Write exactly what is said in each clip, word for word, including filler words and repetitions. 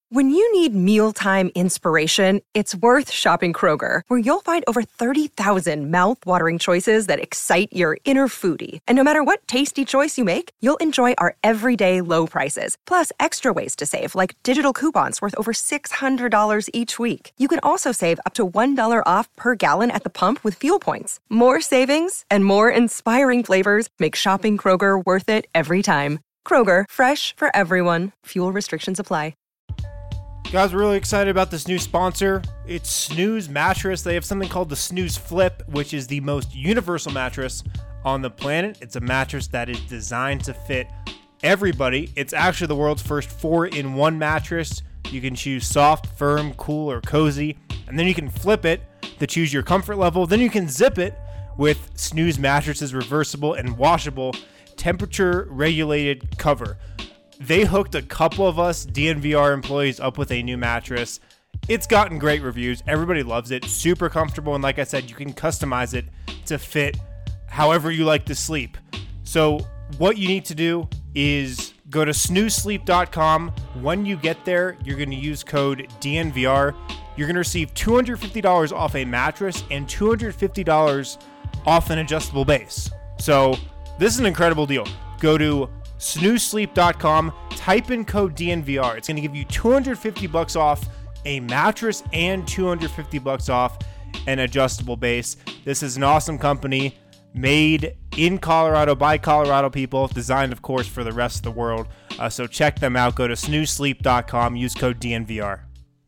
When you need mealtime inspiration, it's worth shopping Kroger, where you'll find over thirty thousand mouth-watering choices that excite your inner foodie. And no matter what tasty choice you make, you'll enjoy our everyday low prices, plus extra ways to save, like digital coupons worth over six hundred dollars each week. You can also save up to one dollar off per gallon at the pump with fuel points. More savings and more inspiring flavors make shopping Kroger worth it every time. Kroger, fresh for everyone. Fuel restrictions apply. Guys, we're really excited about this new sponsor. It's Snooze Mattress. They have something called the Snooze Flip, which is the most universal mattress on the planet. It's a mattress that is designed to fit everybody. It's actually the world's first four-in-one mattress. You can choose soft, firm, cool, or cozy, and then you can flip it to choose your comfort level. Then you can zip it with Snooze Mattress's reversible and washable temperature-regulated cover. They hooked a couple of us D N V R employees up with a new mattress. It's gotten great reviews. Everybody loves it. Super comfortable. And like I said, you can customize it to fit however you like to sleep. So what you need to do is go to snooze sleep dot com. When you get there, you're going to use code D N V R. You're going to receive two hundred fifty dollars off a mattress and two hundred fifty dollars off an adjustable base. So this is an incredible deal. Go to snooze sleep dot com, type in code D N V R. It's going to give you two hundred fifty bucks off a mattress and two hundred fifty bucks off an adjustable base. This is an awesome company made in Colorado by Colorado people, designed, of course, for the rest of the world. Uh, so check them out. Go to snooze sleep dot com, use code D N V R.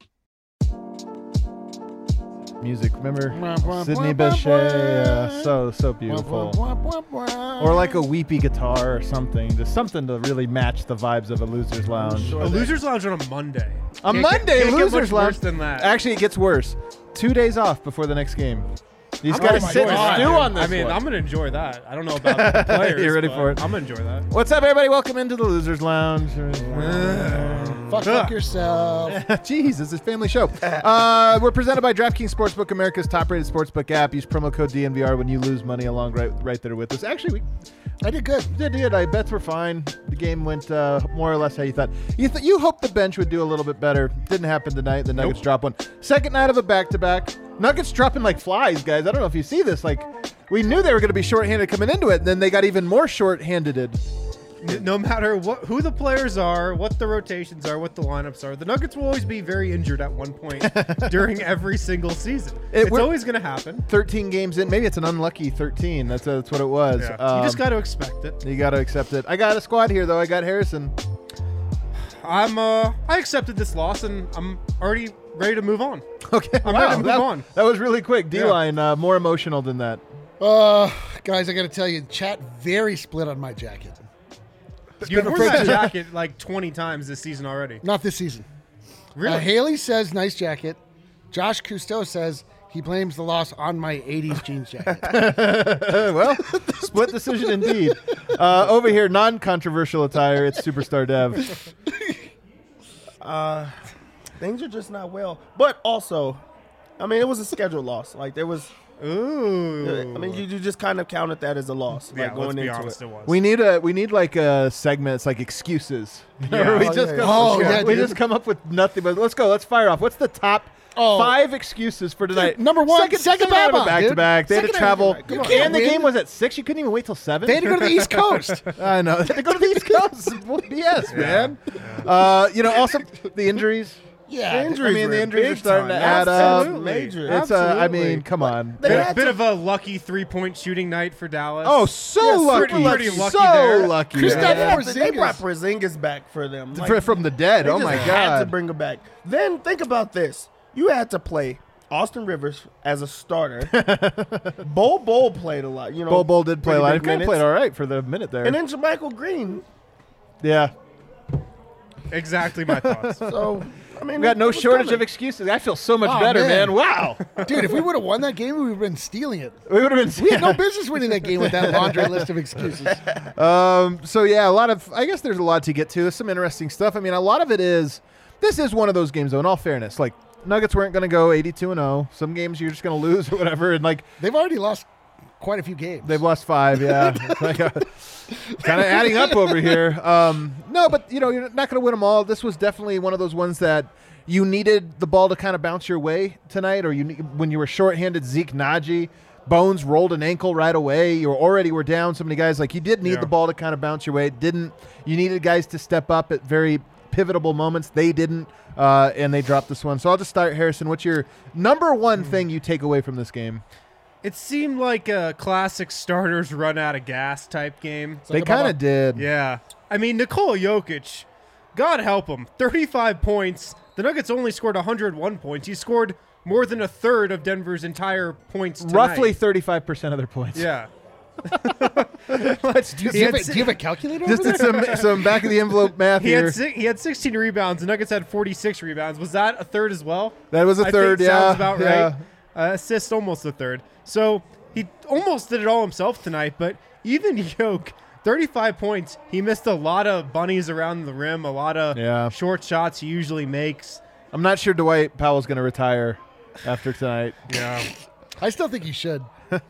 Music, remember Sidney Bechet? Uh, so so beautiful. Or like a weepy guitar or something, just something to really match the vibes of a Losers Lounge. Sure a Losers Lounge on a Monday. A can't Monday get, can't Losers get much Lounge. Worse than that. Actually, it gets worse. Two days off before the next game. He's I'm got to oh sit and stew on this I mean, one. I'm going to enjoy that. I don't know about the players. You ready for it? I'm going to enjoy that. What's up, everybody? Welcome into the Losers Lounge. Fuck, fuck yourself. Jeez, this is a family show. Uh, we're presented by DraftKings Sportsbook, America's top-rated sportsbook app. Use promo code D N V R when you lose money along right, right there with us. Actually, we I did good. did, did. I bets were fine. The game went uh, more or less how you thought. You th- you hoped the bench would do a little bit better. Didn't happen tonight. The Nuggets Nope. drop one. Second night of a back-to-back. Nuggets dropping like flies, guys. I don't know if you see this. Like, we knew they were going to be shorthanded coming into it, and then they got even more shorthanded. No matter what, who the players are, what the rotations are, what the lineups are, the Nuggets will always be very injured at one point during every single season. It- it's we're- always going to happen. thirteen games in. Maybe it's an unlucky thirteen. That's, uh, that's what it was. Yeah. Um, you just got to expect it. You got to accept it. I got a squad here, though. I got Harrison. I'm uh, I accepted this loss, and I'm already ready to move on. Okay, I'm wow, ready to move that, on. That was really quick. D-line, uh, more emotional than that. Uh, guys, I got to tell you, chat very split on my jacket. You've been worn that referred to- jacket like twenty times this season already. Not this season. Really? Uh, Haley says, nice jacket. Josh Cousteau says he blames the loss on my eighties jeans jacket. Well, split decision indeed. Uh, over here, non-controversial attire. It's Superstar Dev. Uh, things are just not well. But also, I mean, it was a scheduled loss. Like, there was... Ooh. I mean, you, you just kind of counted that as a loss. yeah, like, going let's be into honest, it. it was. We need a we need like a segment. It's like excuses. Yeah. we Oh, just yeah, come, yeah. Oh, yeah, yeah, we dude. just come up with nothing. But let's go. Let's fire off. What's the top Oh. five excuses for tonight? Number one, second, second second out of a Baba, back to dude. back. They had to Second travel, back-to-back. You can't and the win. game was at six. You couldn't even wait till seven. They had to go to the East Coast. I know. They had to go to the East Coast. What B S, man. Uh, you know, also the injuries. Yeah. The injuries I mean, were the injuries big are starting time. to add up. Absolutely. Major. It's uh, I Absolutely. mean, come on. They Bit, had bit to- of a lucky three-point shooting night for Dallas. Oh, so Yeah, lucky. super pretty lucky so there. lucky. Kristaps man. They, had to- they Porzingis. brought Porzingis back for them. Like, Fr- from the dead. they Oh just my had to god. bring him back. Then think about this. You had to play Austin Rivers as a starter. Bol Bol played a lot. You know, Bol Bol did play a pretty lot. He big kind of minutes. played all right for the minute there. And then JaMychal Green. yeah. Exactly my thoughts. So, I mean, We got it no was shortage coming. of excuses. I feel so much Oh, better, man. man. Wow. Dude, if we would have won that game, we would have been stealing it. We would have been. We had no business winning that game with that laundry list of excuses. Um, so yeah, a lot of. I guess there's a lot to get to. There's some interesting stuff. I mean, a lot of it is. This is one of those games, though. In all fairness, like Nuggets weren't going to go eighty-two and oh. Some games you're just going to lose or whatever, and like They've already lost quite a few games. They've lost five, yeah. Like kind of adding up over here. Um, no, but, you know, you're not going to win them all. This was definitely one of those ones that you needed the ball to kind of bounce your way tonight, or you when you were shorthanded, Zeke Naji, Bones rolled an ankle right away. You already were down so many guys. Like, you did need yeah. the ball to kind of bounce your way. It didn't. You needed guys to step up at very pivotal moments. They didn't, uh, and they dropped this one. So I'll just start, Harrison. What's your number one thing you take away from this game? It seemed like a classic starters run out of gas type game. They kind of did. Yeah. I mean, Nikola Jokic, God help him, thirty-five points. The Nuggets only scored one hundred one points. He scored more than a third of Denver's entire points tonight. Roughly thirty-five percent of their points. Yeah. Let's do, you, do, you have a, do you have a calculator Just over did there? some, some back-of-the-envelope math he here. Had si- he had sixteen rebounds. The Nuggets had forty-six rebounds. Was that a third as well? That was a I third, think yeah. Sounds about yeah. right. Uh, assist, almost a third. So he almost did it all himself tonight, but even Yoke, thirty-five points. He missed a lot of bunnies around the rim, a lot of Yeah. short shots he usually makes. I'm not sure Dwight Powell's going to retire after tonight. Yeah. I still think he should.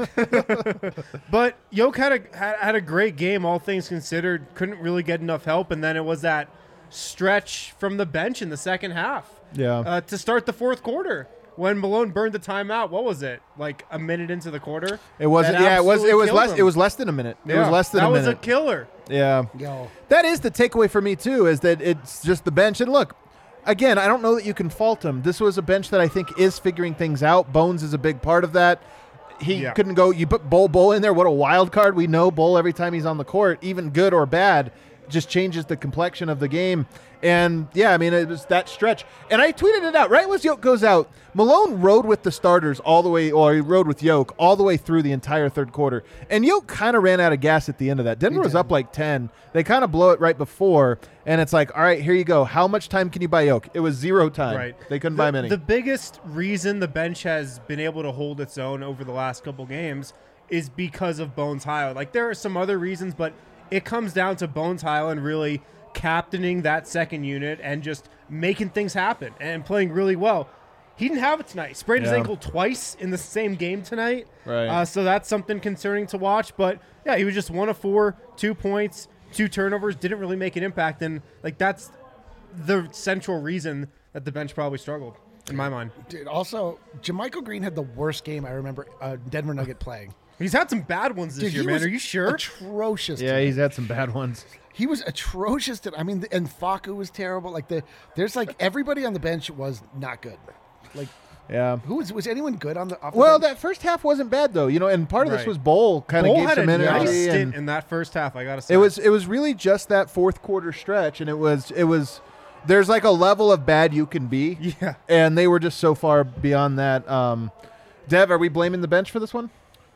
But Yoke had a had, had a great game, all things considered. Couldn't really get enough help, and then it was that stretch from the bench in the second half Yeah. uh, to start the fourth quarter when Malone burned the timeout. What was it, like a minute into the quarter? It wasn't. That Yeah, it was. It absolutely was killed less. him. It was less than a minute. It was Yeah, less than that a was minute. a killer. Yeah. Yo. That is the takeaway for me too. Is that it's just the bench. And look, again, I don't know that you can fault him. This was a bench that I think is figuring things out. Bones is a big part of that. He Yeah. couldn't go. You put Bull Bull in there. What a wild card. We know Bull every time he's on the court, even good or bad, just changes the complexion of the game. And yeah, I mean, it was that stretch. And I tweeted it out right as Yoke goes out. Malone rode with the starters all the way, or he rode with Yoke all the way through the entire third quarter. And Yoke kind of ran out of gas at the end of that. Denver was up like ten. They kind of blow it right before. And it's like, all right, here you go. How much time can you buy Yoke? It was zero time. Right. They couldn't the, buy many. The biggest reason the bench has been able to hold its own over the last couple games is because of Bones Highland. Like, there are some other reasons, but it comes down to Bones Highland really captaining that second unit and just making things happen and playing really well. He didn't have it tonight. Sprained his Yeah. ankle twice in the same game tonight. Right. Uh, so that's something concerning to watch. But, yeah, he was just one of four, two points, two turnovers, didn't really make an impact. And, like, that's the central reason that the bench probably struggled, in my mind. Dude, also, Jermichael Green had the worst game I remember a Denver Nugget playing. He's had some bad ones this Dude, year, he man. was Are you sure? Atrocious. yeah, to he's me. had some bad ones. He was atrocious. To, I mean, and Facu was terrible. Like the there's like everybody on the bench was not good. Like Yeah. who was was anyone good on the? Off the Well, bench? that first half wasn't bad though, you know, and part of this Right. was Bowl kind of Bull gave had some a energy. nice and stint in that first half, I got to say. it was it was really just that fourth quarter stretch, and it was it was there's like a level of bad you can be, Yeah. and they were just so far beyond that. Um, Dev, are we blaming the bench for this one?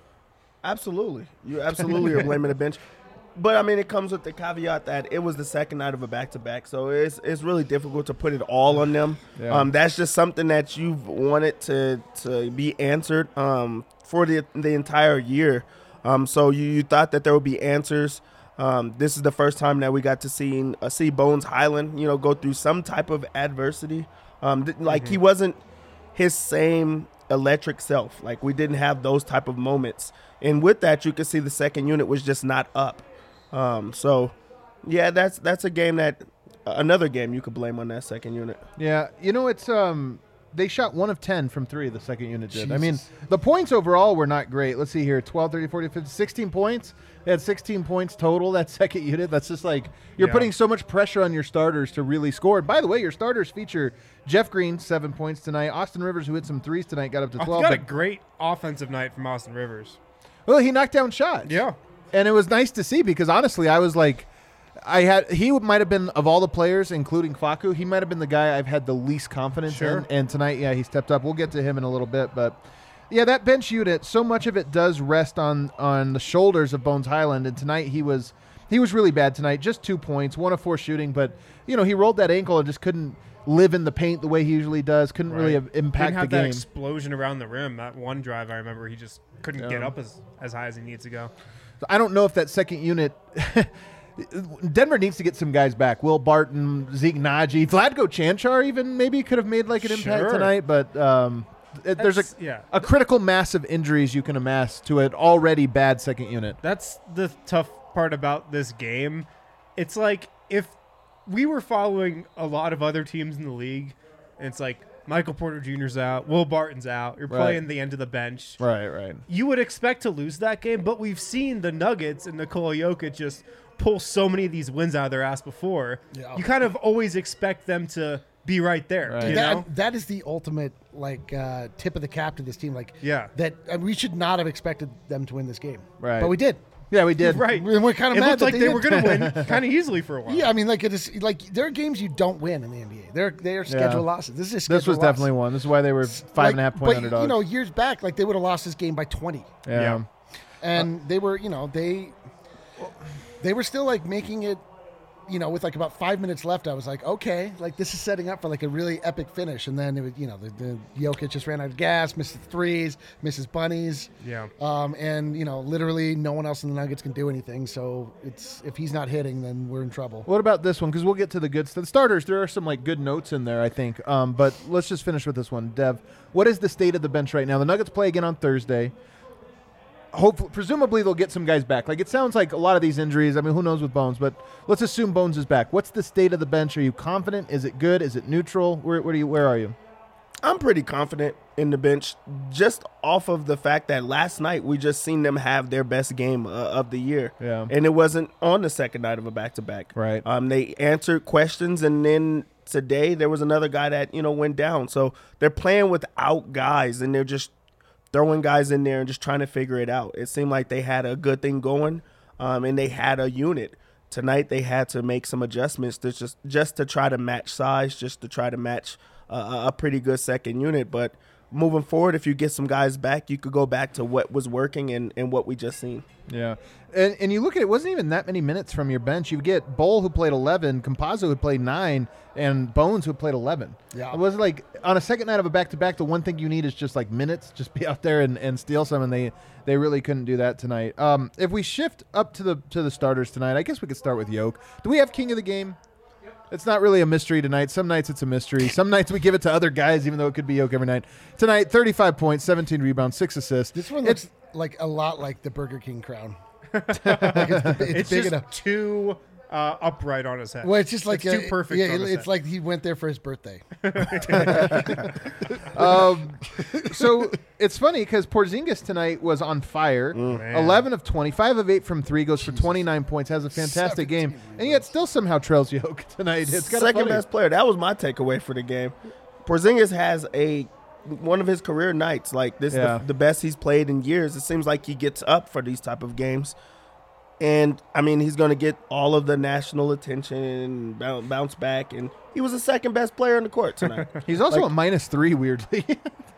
Absolutely. You absolutely are blaming the bench. But, I mean, it comes with the caveat that it was the second night of a back-to-back, so it's it's really difficult to put it all on them. Yeah. Um, that's just something that you've wanted to, to be answered um, for the the entire year. Um, so you, you thought that there would be answers. Um, this is the first time that we got to see, uh, see Bones Highland, you know, go through some type of adversity. Um, th- like, Mm-hmm. he wasn't his same electric self. Like, we didn't have those type of moments. And with that, you could see the second unit was just not up. Um, so, yeah, that's that's a game that another game you could blame on that second unit. Yeah, you know, it's um they shot one of ten from three, the second unit did. I mean, Jesus. the points overall were not great. Let's see here, twelve, thirty, forty, fifty, sixteen points. They had sixteen points total, that second unit. That's just like, you're Yeah. putting so much pressure on your starters to really score. And by the way, your starters feature Jeff Green, seven points tonight. Austin Rivers, who hit some threes tonight, got up to Oh, he twelve. got a But, great offensive night from Austin Rivers. well, he knocked down shots. Yeah. And it was nice to see because honestly, I was like, I had he might have been of all the players, including Facu, he might have been the guy I've had the least confidence Sure. in. And tonight, yeah, he stepped up. We'll get to him in a little bit, but yeah, that bench unit, so much of it does rest on on the shoulders of Bones Highland. And tonight he was he was really bad tonight. Just two points, one of four shooting, but you know he rolled that ankle and just couldn't live in the paint the way he usually does. Couldn't really Right. impact Didn't have the that game. explosion around the rim. That one drive, I remember, he just couldn't Yeah. get up as, as high as he needs to go. I don't know if that second unit. Denver needs to get some guys back. Will Barton, Zeke Naji, Vladko Chanchar even maybe could have made like an impact Sure. tonight, but um, it, there's a That's- yeah. a critical mass of injuries you can amass to an already bad second unit. That's the tough part about this game. It's like if we were following a lot of other teams in the league, and it's like Michael Porter Junior's out, Will Barton's out, you're Right. playing the end of the bench. Right, right. You would expect to lose that game, but we've seen the Nuggets and Nikola Jokic just pull so many of these wins out of their ass before. Yeah. You kind of always expect them to be right there. Right. You that, know? that is the ultimate like uh, tip of the cap to this team. Like, Yeah. that uh, we should not have expected them to win this game, Right. but we did. Yeah, we did. Right. And we're kind of It mad looked that like they, they did. were going to win kind of easily for a while. Yeah, I mean, like it is like there are games you don't win in the N B A. They're they are scheduled Yeah. losses. This is a scheduled This was loss. definitely one. This is why they were five Like, and a half point but, underdogs. You know, years back, like they would have lost this game by twenty, yeah. Yeah. and they were, you know, they they were still like making it. You know, with like about five minutes left, I was like, okay, like this is setting up for like a really epic finish. And then it was, you know, the, the Jokic just ran out of gas, missed the threes, misses bunnies. Yeah. Um, and you know, literally no one else in the Nuggets can do anything. So it's if he's not hitting, then we're in trouble. What about this one? Because we'll get to the good stuff. The starters, there are some like good notes in there, I think. Um, but let's just finish with this one. Dev, what is the state of the bench right now? The Nuggets play again on Thursday. Hopefully, presumably they'll get some guys back. Like it sounds like a lot of these injuries. I mean, who knows with Bones? But let's assume Bones is back. What's the state of the bench? Are you confident? Is it good? Is it neutral? Where, where do you? Where are you? I'm pretty confident in the bench just off of the fact that last night we just seen them have their best game uh, of the year. Yeah. And it wasn't on the second night of a back-to-back. Right. Um, they answered questions, and then today there was another guy that, you know, went down. So they're playing without guys, and they're just throwing guys in there and just trying to figure it out. It seemed like they had a good thing going, um, and they had a unit. Tonight they had to make some adjustments to just just to try to match size, just to try to match uh, a pretty good second unit. But moving forward, if you get some guys back, you could go back to what was working and, and what we just seen. Yeah. And and you look at it, it wasn't even that many minutes from your bench. You get Bull, who played eleven, Campazzo, who played nine, and Bones, who played eleven. Yeah. It was like on a second night of a back-to-back, the one thing you need is just like minutes. Just be out there and, and steal some, and they, they really couldn't do that tonight. Um, if we shift up to the to the starters tonight, I guess we could start with Yoke. Do we have king of the game? It's not really a mystery tonight. Some nights it's a mystery. Some nights we give it to other guys, even though it could be Yoke every night. Tonight, thirty-five points, seventeen rebounds, six assists. This one It's- looks like a lot like the Burger King crown. like it's, it's, It's big just enough. too uh, upright on his head. Well, it's just like it's a- too perfect. Yeah, on his it's head. like he went there for his birthday. Um, so it's funny because Porzingis tonight was on fire. Man. eleven of twenty, five of eight from three, goes for twenty-nine points, has a fantastic game, seventeen and yet still somehow trails Yoke tonight. It's kind of Second funny. best player. That was my takeaway for the game. Porzingis has a one of his career nights. Like this, Yeah. is the, the best he's played in years. It seems like he gets up for these type of games, and I mean he's going to get all of the national attention, bounce, bounce back, and he was the second best player on the court tonight. He's also Like- a minus three, weirdly.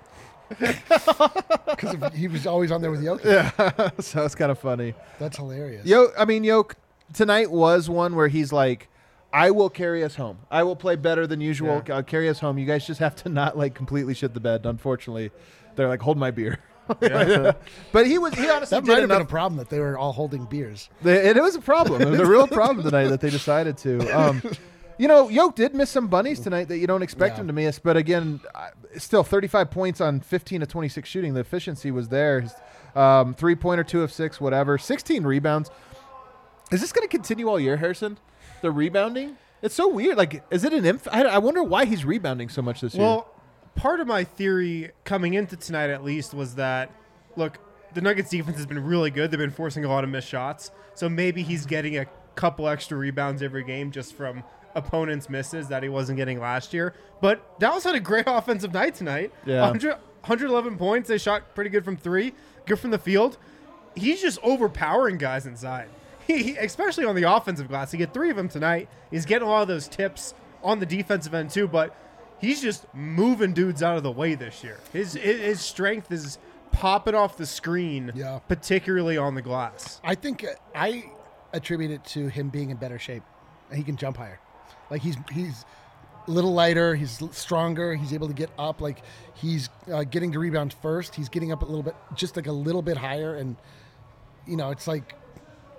Because he was always on there with Jokic. Yeah, so it's kind of funny. That's hilarious. Yoke, I mean, Yoke tonight was one where he's like, I will carry us home. I will play better than usual. Yeah. I'll carry us home. You guys just have to not like completely shit the bed. Unfortunately, they're like, hold my beer. But he was he honestly That did might have been a enough. problem that they were all holding beers. They, it was a problem. It was a real problem tonight that they decided to. Um, you know, Yoke did miss some bunnies tonight that you don't expect Yeah. him to miss. But again, I- still thirty-five points on fifteen to twenty-six shooting. The efficiency was there. His, Um, three pointer, two of six, whatever. sixteen rebounds. Is this going to continue all year, Harrison? The rebounding? It's so weird. Like, is it an inf? I, I wonder why he's rebounding so much this year. Well, part of my theory coming into tonight, at least, was that look, the Nuggets defense has been really good. They've been forcing a lot of missed shots, so maybe he's getting a couple extra rebounds every game just from opponents' misses that he wasn't getting last year. But Dallas had a great offensive night tonight. Yeah. one hundred, one hundred eleven points. They shot pretty good from three, good from the field. He's just overpowering guys inside. He, he, especially on the offensive glass. He get three of them tonight. He's getting a lot of those tips on the defensive end too, but he's just moving dudes out of the way this year. His his, his strength is popping off the screen, Yeah. particularly on the glass. I think uh, I attribute it to him being in better shape. He can jump higher. Like he's he's a little lighter. He's l- stronger. He's able to get up. Like he's uh, getting to rebound first. He's getting up a little bit, just like a little bit higher. And you know, it's like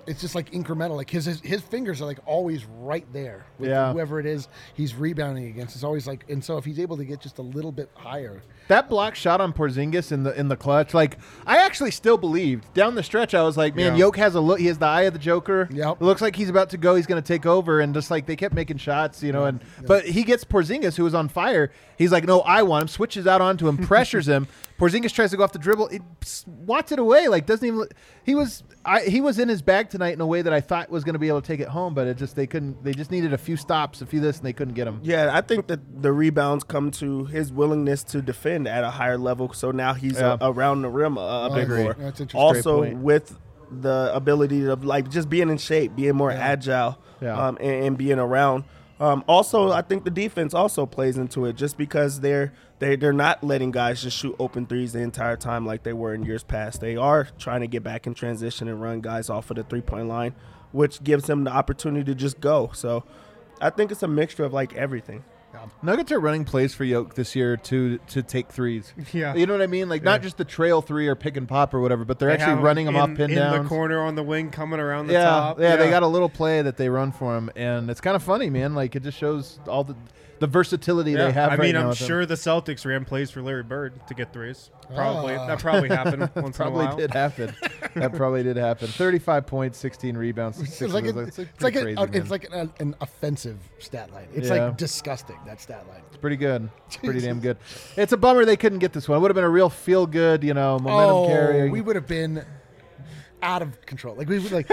it's just like incremental. Like his, his his fingers are like always right there with Yeah. whoever it is he's rebounding against. It's always like, and so if he's able to get just a little bit higher. That block shot on Porzingis in the in the clutch, like I actually still believed down the stretch. I was like, man, Yeah. Yoke has a look. He has the eye of the Joker. Yep. It looks like he's about to go. He's going to take over, and just like they kept making shots, you know. And but he gets Porzingis, who was on fire. He's like, no, I want him. Switches out onto him, pressures him. Porzingis tries to go off the dribble. It swats it away. Like doesn't even. He was I, he was in his bag tonight in a way that I thought was going to be able to take it home, but it just they couldn't. They just needed a few stops, a few this, and they couldn't get him. Yeah, I think that the rebounds come to his willingness to defend at a higher level. So now he's Yeah. uh, around the rim a, a bit agree. more. That's interesting. Also, Great point. with the ability of like just being in shape, being more agile, Yeah. um, and, and being around. Um, also, I think the defense also plays into it, just because they're they they're not letting guys just shoot open threes the entire time like they were in years past. They are trying to get back in transition and run guys off of the three point line, which gives them the opportunity to just go. So, I think it's a mixture of like everything. Nuggets are running plays for Yoke this year to to take threes. Yeah. You know what I mean? Like not just the trail three or pick and pop or whatever, but they're They actually have running them in, off pin in downs. the corner on the wing, coming around the yeah, top. yeah, they got a little play that they run for him, and it's kind of funny, man. Like it just shows all the the versatility Yeah. they have. I right mean, now I'm with them. sure the Celtics ran plays for Larry Bird to get threes. Probably Ah. that probably happened once probably in a while. did happen. That probably did happen. Thirty-five points, sixteen rebounds. Six It's like, assists. a, It's it's like, pretty a, crazy, man. it's like an, an offensive stat line. It's Yeah. like disgusting, that stat line. It's pretty good. It's pretty damn good. It's a bummer they couldn't get this one. It would have been a real feel good, you know, momentum Oh, carrying. we would have been out of control. Like we would like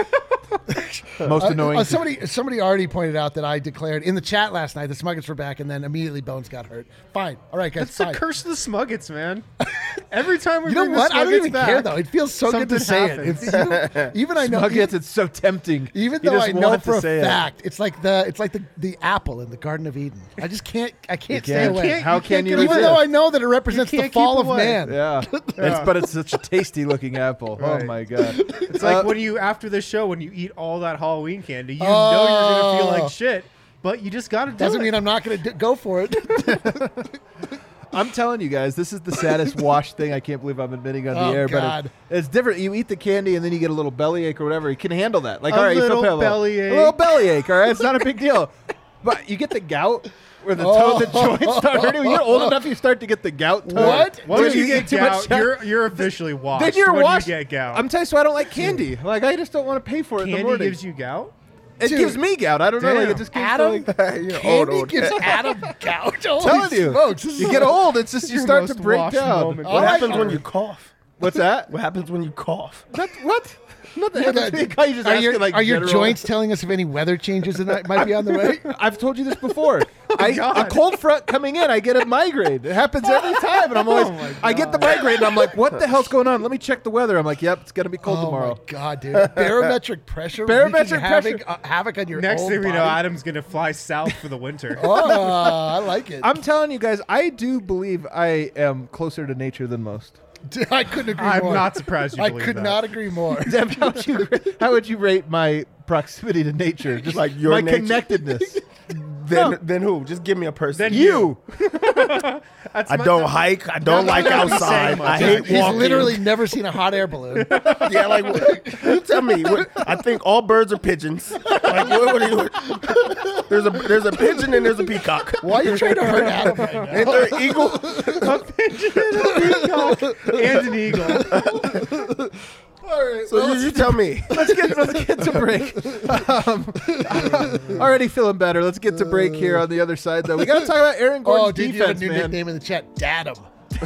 Most Uh, annoying. uh, somebody somebody already pointed out that I declared in the chat last night the Smuggets were back, and then immediately Bones got hurt. Fine, all right, guys. That's fine. the curse of the Smuggets, man. Every time we You know bring what? the I don't Smuggets even back, care though. It feels so good to something say happens. it. It's, even, even I know. Nuggets, it's so tempting. Even You though just I know want to for a say it. fact, it's like the it's like the, the apple in the Garden of Eden. I just can't I can't stay can't- away. can't- How you can can't you get Even resist? though I know that it represents You the can't fall keep of away. man. Yeah, It's, but it's such a tasty looking apple. Oh Right. my god! It's like Uh, when you after the show when you eat all that Halloween candy, you know you're gonna feel Oh. like shit, but you just gotta do Doesn't it. mean I'm not going to go for it. I'm telling you guys, this is the saddest wash thing. I can't believe I'm admitting on the Oh, air, God. but it, it's different. You eat the candy and then you get a little bellyache or whatever. You can handle that. Like, A all right, little you feel pain, a little- bellyache. a little bellyache. All right, it's not a big deal. But you get the gout. Where the, toe, the joints start hurting. When you're old enough, you start to get the gout. Toe. What? Once When you, eat get too much gout, sugar- you're you're officially washed. then you're when washed. you get gout. I'm telling you, so I don't like candy. Like I just don't want to pay for it in the Candy morning. gives you gout. it Dude. gives me gout. I don't know. Like Damn. it just gives Adam, me, like, You're Candy old, old. gives Adam gout. Holy telling you, smokes, this you is get like- old. It's just you Your start to most break washed down. moment. What I like happens it. when you cough? What's that? What happens when you cough? What? What? Nothing. Yeah, happens to me. that- You just are asking, your, like, are your general- joints telling us if any weather changes in that might be on the way? I've told you this before. I, a God. cold front coming in, I get a migraine. It happens every time, and I'm always. Oh, my I get the migraine, and I'm like, "What the hell's going on? Let me check the weather." I'm like, "Yep, it's gonna be cold Oh tomorrow." my god, dude! Barometric pressure, Barometric wreaking havoc, pressure. uh, havoc on your Next own thing we know, body. Adam's gonna fly south for the winter. Oh, I like it. I'm telling you guys, I do believe I am closer to nature than most. Dude, I couldn't agree I'm more. not surprised you I believe could that. not agree more. Deb, how would you how would you rate my proximity to nature? Just Like your my nature? connectedness. Then, No. then who? Just give me a person. Then you. That's I my- don't hike. I don't like not saying outside. much. I hate He's walking. literally never seen a hot air balloon. Yeah, like what, you tell me. What, I think all birds are pigeons. Like what, what are you? There's a there's a pigeon and there's a peacock. Why are you trying to hurt Adam right now? Ain't there an eagle? a pigeon and a peacock and an eagle. All right, So you, you tell me. let's get let's get to break. Um, already feeling better. Let's get to break here on the other side, though. We got to talk about Aaron Gordon's Oh, dude, you have a defense, new man. nickname in the chat, Dadam.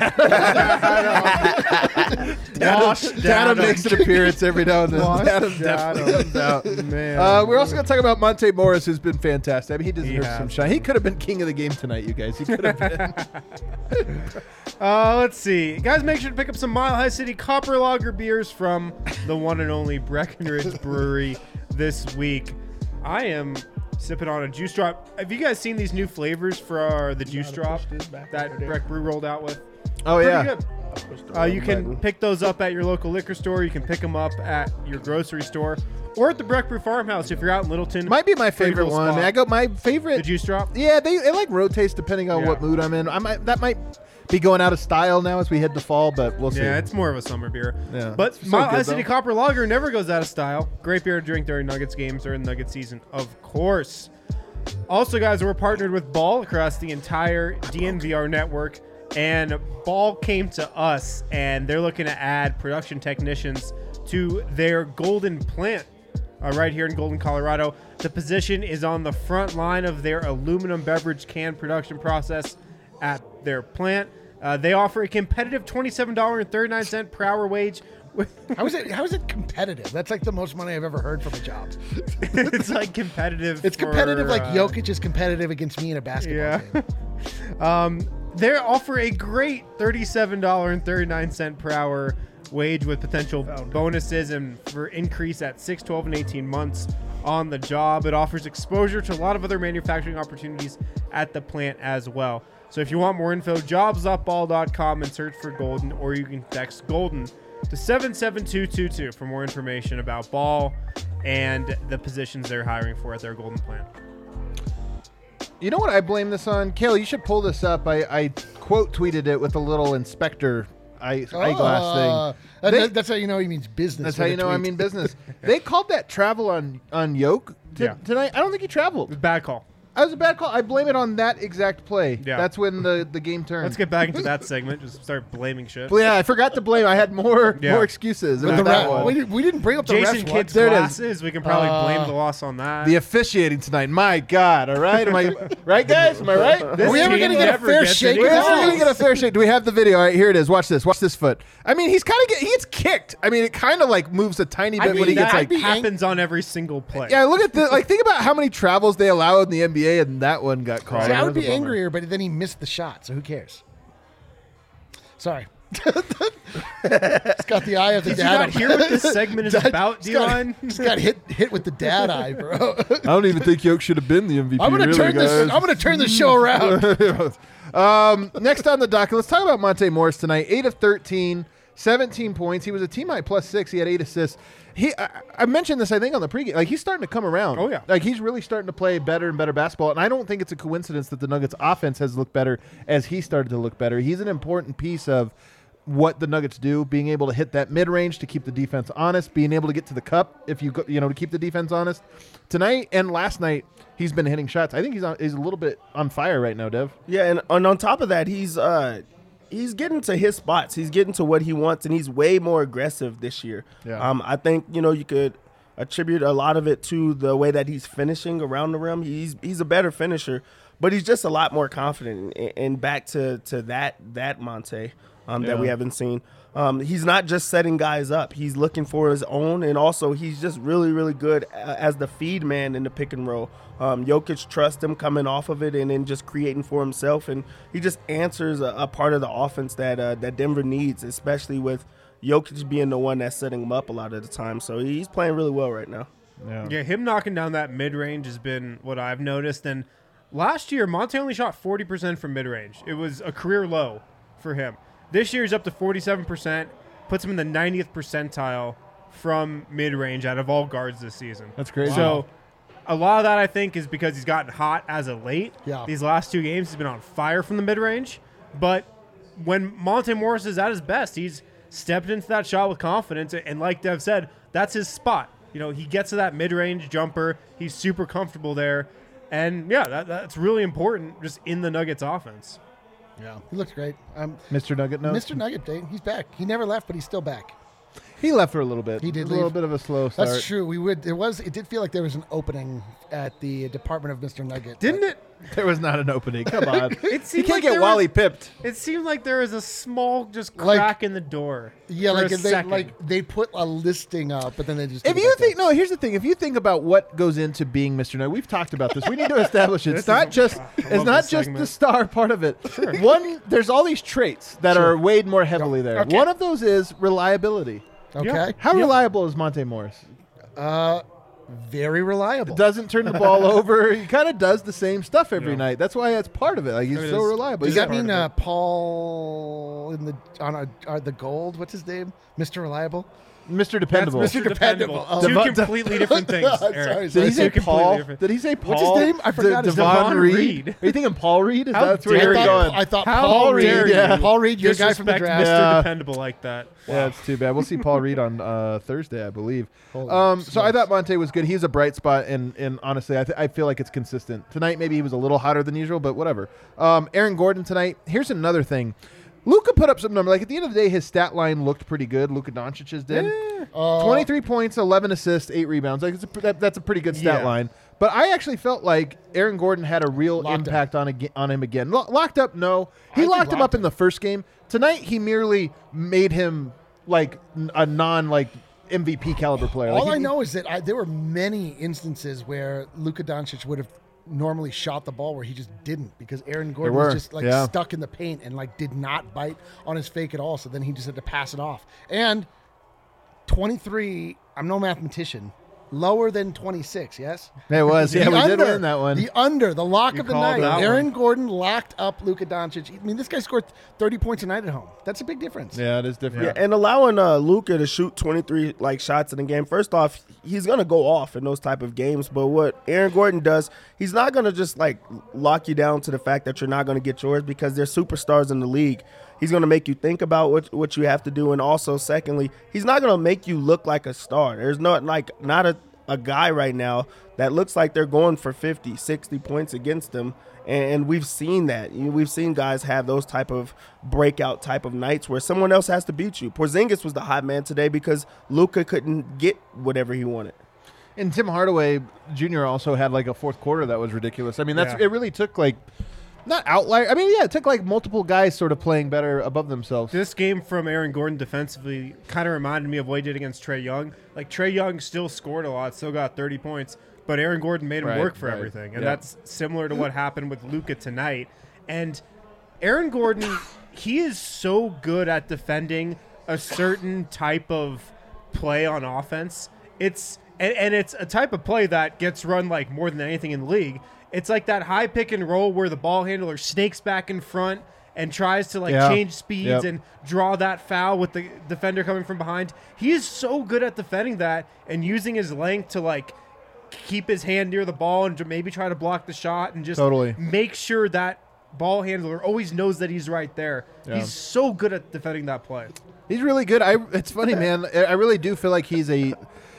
Wash Dadam Dadam. makes an appearance every now and then. Wash Dadam definitely Dadam. comes out. Man. Uh, we're also going to talk about Monte Morris, who's been fantastic. I mean, he deserves He has. some shine. He could have been king of the game tonight, you guys. He could have been. Uh, let's see. Guys, make sure to pick up some Mile High City Copper Lager beers from the one and only Breckenridge Brewery this week. I am sipping on a juice drop. Have you guys seen these new flavors for our, the juice drop that Breck Brew rolled out with? Oh, Pretty yeah. good. Uh, you can pick those up at your local liquor store. You can pick them up at your grocery store or at the Breck Brew Farmhouse if you're out in Littleton. Might be my Pretty favorite cool one. spot. I go my favorite. The juice drop. Yeah, they it like rotates depending on Yeah. what mood I'm in. I might that might be going out of style now as we hit the fall, but we'll see. Yeah, it's more of a summer beer. Yeah. But Still Mile good, High City though. Copper Lager never goes out of style. Great beer to drink during Nuggets games during the Nugget season, of course. Also, guys, we're partnered with Ball across the entire D N V R network. And Ball came to us, and they're looking to add production technicians to their Golden plant uh, right here in Golden, Colorado. The position is on the front line of their aluminum beverage can production process at their plant. Uh, they offer a competitive twenty-seven dollars and thirty-nine cents per hour wage. With How is it? How is it competitive? That's like the most money I've ever heard from a job. it's like competitive. It's competitive, for, like uh, Jokic is competitive against me in a basketball Yeah. game. Um, they offer a great thirty-seven dollars and thirty-nine cents per hour wage with potential bonuses and for increase at six, twelve, and eighteen months on the job. It offers exposure to a lot of other manufacturing opportunities at the plant as well. So if you want more info, jobs dot ball dot com and search for Golden, or you can text Golden to seven seven two two two for more information about Ball and the positions they're hiring for at their Golden plant. You know what I blame this on? Kale, you should pull this up. I, I quote tweeted it with a little inspector eye, eyeglass Uh, thing. that- They- that's how you know he means business. That's with how a you know I tweet. mean business. They called that travel on, on Yoke t- Yeah. tonight. I don't think he traveled. Bad call. That was a bad call. I blame it on that exact play. Yeah. That's when the, the game turned. Let's get back into that segment. Just start blaming shit. Well, yeah, I forgot to blame. I had more Yeah. more excuses. It With was the that ref- one. we, didn't, we didn't bring up the Jason refs once. Kidd's There it is. glasses. We can probably Uh, blame the loss on that. The officiating tonight. My God. All right. Am I right, guys? Am I right? This Are we ever team going to get a never fair gets shake? any We're of never calls. gonna get a fair shake. Do we have the video? All right, here it is. Watch this. Watch this foot. I mean, he's kind of get he gets kicked. I mean, it kind of like moves a tiny bit I mean, when he gets that like. be ang- happens on every single play. Yeah, look at the like. Think about how many travels they allow in the N B A, and that one got called. See, I That would was a be bummer. angrier, but then he missed the shot, so who cares? Sorry. It's got the eye of the Did you dad. not hear what this segment is about, Just got, D-line? just got hit hit with the dad eye, bro. I don't even think Yoke should have been the M V P. I'm gonna really, turn this. guys. I'm gonna turn the show around. um, next on the docket, let's talk about Monte Morris tonight. eight of thirteen, seventeen points. He was a team high plus six. He had eight assists. He, I, I mentioned this, I think, on the pregame. Like, he's starting to come around. Oh, yeah. Like, he's really starting to play better and better basketball. And I don't think it's a coincidence that the Nuggets offense has looked better as he started to look better. He's an important piece of what the Nuggets do, being able to hit that mid-range to keep the defense honest, being able to get to the cup if you go, you know, to keep the defense honest. Tonight and last night, he's been hitting shots. I think he's on, he's a little bit on fire right now, Dev. Yeah, and, and on top of that, he's uh he's getting to his spots. He's getting to what he wants, and he's way more aggressive this year. Yeah. Um, I think you know you could attribute a lot of it to the way that he's finishing around the rim. He's he's a better finisher, but he's just a lot more confident. And, and back to to that that Monte um, that we Yeah. haven't seen. Um, he's not just setting guys up. He's looking for his own, and also he's just really, really good a- as the feed man in the pick and roll. Um, Jokic trusts him coming off of it and then just creating for himself, and he just answers a, a part of the offense that uh, that Denver needs, especially with Jokic being the one that's setting him up a lot of the time. So he's playing really well right now. Yeah, him knocking down that mid-range has been what I've noticed. And last year, Monte only shot forty percent from mid-range. It was a career low for him. This year, he's up to forty-seven percent, puts him in the ninetieth percentile from mid-range out of all guards this season. That's crazy. So a lot of that, I think, is because he's gotten hot as of late. Yeah. These last two games, he's been on fire from the mid-range. But when Monte Morris is at his best, he's stepped into that shot with confidence. And like Dev said, that's his spot. You know, he gets to that mid-range jumper. He's super comfortable there. And, yeah, that, that's really important just in the Nuggets offense. Yeah, he looks great. Um, Mister Nugget knows. Mister Nugget, Dave, he's back. He never left, but he's still back. He left for a little bit. He did a little leave. bit of a slow start. That's true. We would. It was. It did feel like there was an opening at the Department of Mister Nugget. Didn't it? There was not an opening. Come on. It You seemed can't like get there Wally was- pipped. It seemed like there was a small just Like- crack in the door. Yeah, for like a if they second. like they put a listing up, but then they just. If took it you back think down. no, here's the thing. If you think about what goes into being Mister Nugget, we've talked about this. We need to establish it. This It's not is- just I it's love not this just segment. the star part of it. One, there's all these traits that Sure. are weighed more heavily there. Okay. One of those is reliability. okay, How reliable is Monte Morris? uh, very reliable. Doesn't turn the ball over. He kind of does the same stuff every Yeah. night. That's why it's part of it. Like he's It so is. reliable. Does He's that got- mean uh, Paul in the on a uh, the gold? What's his name? Mister Reliable. Mister That's Dependable. Mister Mister Dependable. Dependable. Two Devon- completely different things. Sorry, Eric. sorry. Did he say Two completely Paul? different- Did he say What's Paul? his name? I forgot his name. Devon Devon Reed. Reed. Are you thinking Paul Reed? Is How that where dare you're I you. thought, going? I thought How Paul Reed. dare yeah. you Paul Reed, your guy from the disrespect draft. Mister Yeah. Dependable like that. Yeah, it's too bad. We'll see Paul Reed on uh, Thursday, I believe. Holy Um, so I smokes. thought Monte was good. He's a bright spot, and and honestly, I, th- I feel like it's consistent. Tonight, maybe he was a little hotter than usual, but whatever. Um, Aaron Gordon tonight. Here's another thing. Luka put up some number. Like at the end of the day, his stat line looked pretty good. Luka Doncic's did. Uh, twenty-three points, eleven assists, eight rebounds. Like it's a, that, that's a pretty good stat Yeah. line. But I actually felt like Aaron Gordon had a real Locked impact on ag- on him again. Lo- locked up, no. He I think locked him locked up in the first game. Tonight, he merely made him like n- a non like M V P caliber player. All Like, I he- know is that I, there were many instances where Luka Doncic would have normally shot the ball where he just didn't because Aaron Gordon were, was just like yeah. stuck in the paint and like did not bite on his fake at all. So then he just had to pass it off. And twenty-three, I'm no mathematician, lower than twenty-six, yes? It was. Yeah, The we did under, win that one. The under, the lock You of the called night. that Aaron one. Gordon locked up Luka Doncic. I mean, this guy scored thirty points a night at home. That's a big difference. yeah, it is different. Yeah, and allowing uh, Luka to shoot twenty-three like shots in a game. First off, he's gonna go off in those type of games. But what Aaron Gordon does, he's not gonna just like lock you down to the fact that you're not gonna get yours because they're superstars in the league. He's gonna make you think about what what you have to do, and also, secondly, he's not gonna make you look like a star. There's not like not a a guy right now that looks like they're going for fifty, sixty points against them. And we've seen that. You know, we've seen guys have those type of breakout type of nights where someone else has to beat you. Porzingis was the hot man today because Luka couldn't get whatever he wanted. And Tim Hardaway Junior also had like a fourth quarter that was ridiculous. I mean, that's Yeah. it. Really took like not outlier. I mean, yeah, it took like multiple guys sort of playing better above themselves. This game from Aaron Gordon defensively kind of reminded me of what he did against Trae Young. Like Trae Young still scored a lot, still got thirty points, but Aaron Gordon made him Right, work for right. everything. And Yeah. that's similar to what happened with Luka tonight. And Aaron Gordon, he is so good at defending a certain type of play on offense. It's and, and it's a type of play that gets run like more than anything in the league. It's like that high pick and roll where the ball handler snakes back in front and tries to like Yeah. change speeds Yep. and draw that foul with the defender coming from behind. He is so good at defending that and using his length to like keep his hand near the ball and to maybe try to block the shot and just Totally. make sure that ball handler always knows that he's right there. Yeah. He's so good at defending that play. He's really good. I. It's funny, man. I I really do feel like he's a.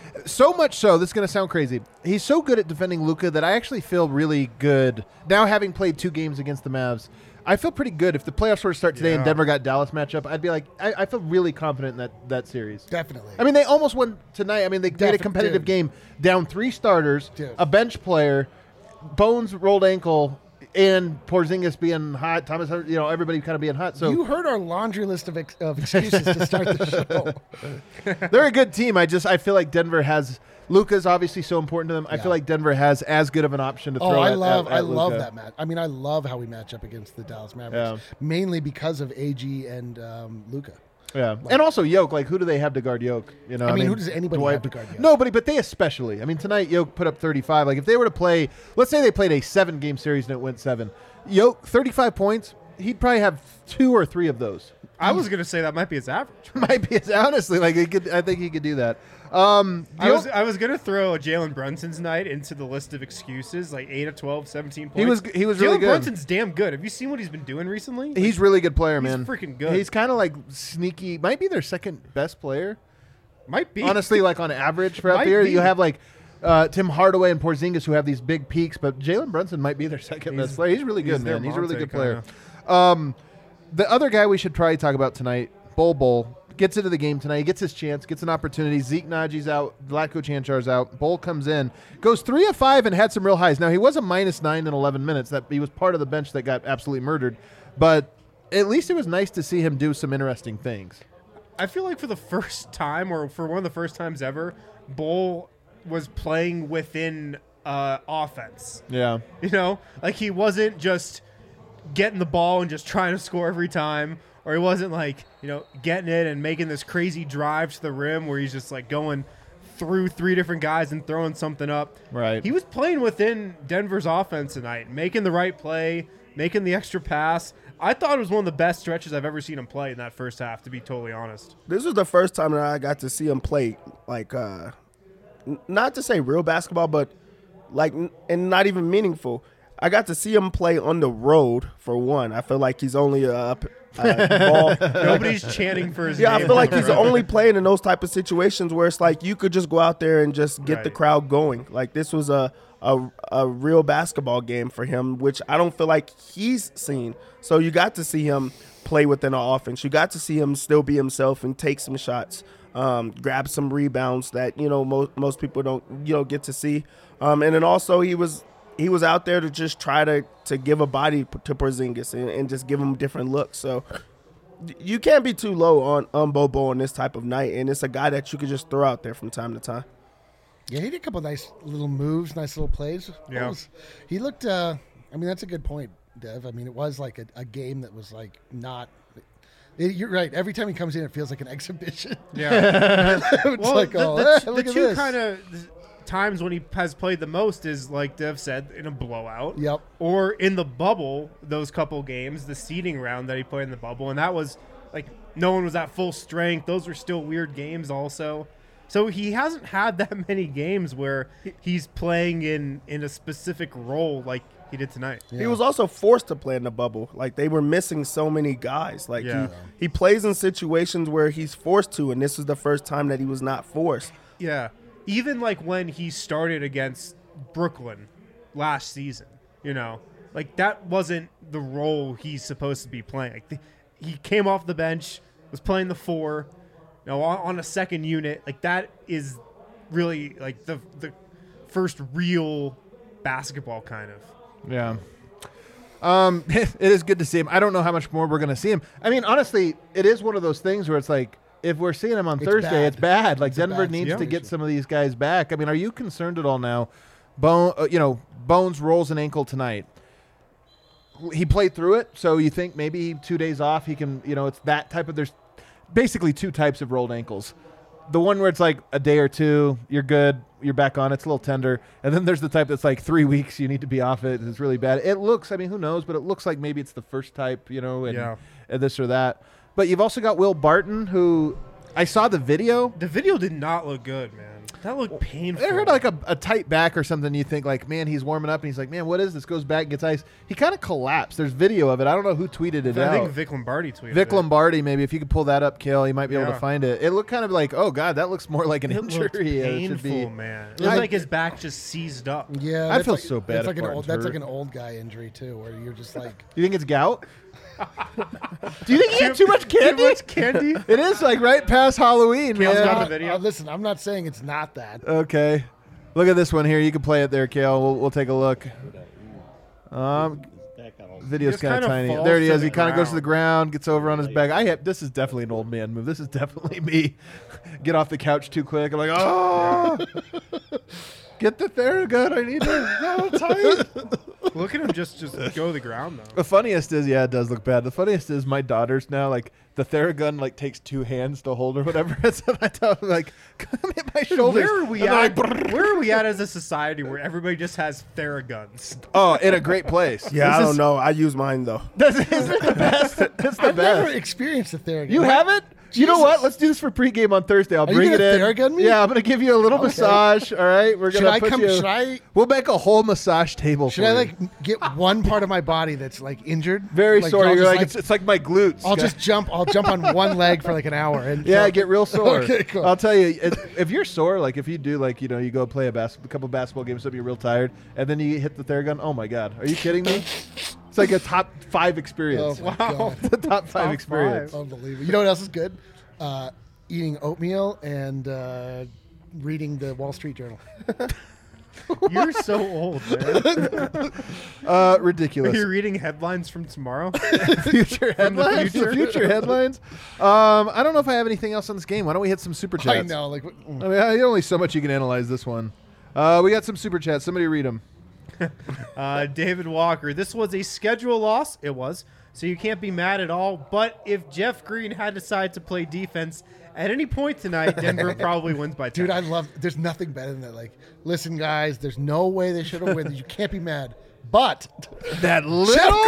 So much so, this is going to sound crazy. He's so good at defending Luka that I actually feel really good. Now, having played two games against the Mavs, I feel pretty good. If the playoffs were to start today and Yeah. Denver got Dallas matchup, I'd be like, I, I feel really confident in that, that series. Definitely. I mean, they almost won tonight. I mean, they made a Defi- competitive dude. game, down three starters, Dude. a bench player, Bones rolled ankle, and Porzingis being hot. Thomas, you know, everybody kind of being hot. So you heard our laundry list of, ex- of excuses to start the show. they're a good team. I just I feel like Denver has Luka's obviously so important to them. I Yeah. feel like Denver has as good of an option to Oh, throw. I at- love, at- I at love Luka. that match. I mean, I love how we match up against the Dallas Mavericks, Yeah. mainly because of A G and um, Luka. Yeah, and also Yoke. Like, who do they have to guard Yoke? You know, I mean, who does anybody have to guard Yoke? Nobody, but they especially. I mean, tonight Yoke put up thirty-five. Like, if they were to play, let's say they played a seven-game series and it went seven, Yoke thirty-five points. He'd probably have two or three of those. I was going to say that might be his average. Might be honestly like he could. I think he could do that. Um, the I was o- I was gonna throw a Jalen Brunson's night into the list of excuses, like eight of twelve, seventeen points. He was- he was really Jalen good. Brunson's damn good. Have you seen what he's been doing recently? he's a really good player, He's man. freaking good. He's kind of like sneaky. Might be their second best player. Might be Honestly, like on average throughout Might the year, be. you have like uh, Tim Hardaway and Porzingis who have these big peaks, but Jalen Brunson might be their second He's- best player. He's really good, he's their man. He's a really Monte good player. kinda. Um, the other guy we should probably talk about tonight, Bol Bol, gets into the game tonight. He gets his chance, gets an opportunity. Zeke Naji's out. Vlatko Chanchar's out. Bol comes in, goes three of five, and had some real highs. Now, he was a minus nine in eleven minutes. That he was part of the bench that got absolutely murdered, but at least it was nice to see him do some interesting things. I feel like for the first time, or for one of the first times ever, Bull was playing within uh, offense. Yeah. You know, like he wasn't just getting the ball and just trying to score every time, or he wasn't like, you know, getting it and making this crazy drive to the rim where he's just like going through three different guys and throwing something up. Right. He was playing within Denver's offense tonight, making the right play, making the extra pass. I thought it was one of the best stretches I've ever seen him play in that first half, to be totally honest. This was the first time that I got to see him play, like, uh, n- not to say real basketball, but like, n- and not even meaningful. I got to see him play on the road for one. I feel like he's only a, a ball. Nobody's chanting for his Yeah, name. I feel like on the he's road. only playing in those type of situations where it's like you could just go out there and just get the Right. crowd going. Like this was a, a a real basketball game for him, which I don't feel like he's seen. So you got to see him play within our offense. You got to see him still be himself and take some shots, um, grab some rebounds that you know most most people don't you know get to see. Um, and then also he was he was out there to just try to to give a body p- to Porzingis and, and just give him different looks. So you can't be too low on, on Bobo on this type of night, and it's a guy that you could just throw out there from time to time. Yeah, he did a couple nice little moves, nice little plays. That Yeah. was- he looked. Uh, I mean, that's a good point, Dev. I mean, it was like a, a game that was like not. It, you're right. Every time he comes in, it feels like an exhibition. Yeah. it's well, like, the, oh, the, eh, the look at two this. kind of times when he has played the most is, like Dev said, in a blowout. Yep. Or in the bubble, those couple games, the seeding round that he played in the bubble. And that was, like, no one was at full strength. Those were still weird games also. So he hasn't had that many games where he's playing in, in a specific role like he did tonight. He was also forced to play in the bubble. Like they were missing so many guys. Like Yeah. he, he plays in situations where he's forced to, and this is the first time that he was not forced. Yeah. Even like when he started against Brooklyn last season, you know, like that wasn't the role he's supposed to be playing. Like the, he came off the bench, was playing the four, you know, on, on a second unit. Like that is really like the the first real basketball kind of. Yeah. Um, it is good to see him. I don't know how much more we're going to see him. I mean, honestly, it is one of those things where it's like, if we're seeing him on It's Thursday, bad. it's bad. Like It's a Denver bad needs to situation. get some of these guys back. I mean, are you concerned at all now? Bone, uh, you know, Bones rolls an ankle tonight. He played through it, so you think maybe two days off he can, you know, it's that type of, there's basically two types of rolled ankles. The one where it's like a day or two, you're good, you're back on, it's a little tender. And then there's the type that's like three weeks, you need to be off it, it's really bad. It looks, I mean, who knows, but it looks like maybe it's the first type, you know, and, Yeah. and this or that. But you've also got Will Barton, who I saw the video. The video did not look good, man. That looked painful. I heard like a, a tight back or something. You think like, man, he's warming up, and he's like, man, what is this? Goes back, gets ice. He kind of collapsed. There's video of it. I don't know who tweeted it I out. think Vic Lombardi tweeted Vic it. Lombardi, maybe if you could pull that up, Kale, you might be able Yeah. to find it. It looked kind of like, oh god, that looks more like an It injury. looked than it painful, should be. man. It looked I- like his back just seized up. Yeah, I that's feel like- so bad That's if like an Barton's old. That's like hurt. an old guy injury too, where you're just like, You think it's gout? Do you think he had too much candy? Too much candy? It is like right past Halloween, Kale's man. got the Uh, video. uh, listen, I'm not saying it's not that. Okay. Look at this one here. You can play it there, Kale. We'll, we'll take a look. Um, video's just kind of kinda tiny. falls There he to is. the He kind of goes to the ground. ground, gets over on his back. I have, this is definitely an old man move. This is definitely me. Get off the couch too quick. I'm like, oh, get the Theragun. I need to go tight. Look at him just just go to the ground though. The funniest is, yeah, it does look bad. The funniest is my daughters now, like the Theragun, like takes two hands to hold or whatever. And so I tell them, like, come hit my shoulders. Where are we And they're at? like, Where are we at as a society where everybody just has Theraguns? oh, in a great place. Yeah, This I is- don't know. I use mine though. This is the best. It's the I've never best. experienced a Theragun. You haven't? You know Jesus. what? Let's do this for pregame on Thursday. I'll Are you bring it gonna in. Theragun me? Yeah, I'm gonna give you a little Okay. massage. All right, we're Should gonna I put come? you. Should I? We'll make a whole massage table. Should for I you. like get one part of my body that's like injured? Very Like, sore. I'll You're just, like, it's, it's like my glutes. I'll guy. just jump. I'll jump on one leg for like an hour and Yeah, so- get real sore. Okay, cool. I'll tell you, it, if you're sore, like if you do, like you know, you go play a, bas- a couple basketball games, something you're real tired, and then you hit the Theragun. Oh my God, are you kidding me? It's like a top five experience. Oh my Wow. God. It's a top five Top experience. five. Unbelievable. You know what else is good? Uh, eating oatmeal and uh, reading the Wall Street Journal. You're so old, man. Uh, Are ridiculous. you reading headlines from tomorrow? future headlines. future? future headlines. Um, I don't know if I have anything else on this game. Why don't we hit some super chats? I know. Like, what- I mean, there's only so much you can analyze this one. Uh, we got some super chats. Somebody read them. Uh, David Walker, this was a schedule loss. It was. So you can't be mad at all. But if Jeff Green had decided to play defense at any point tonight, Denver probably wins by ten. dude, I love. There's nothing better than that. Like, listen, guys. There's no way they should have won. You can't be mad. But That little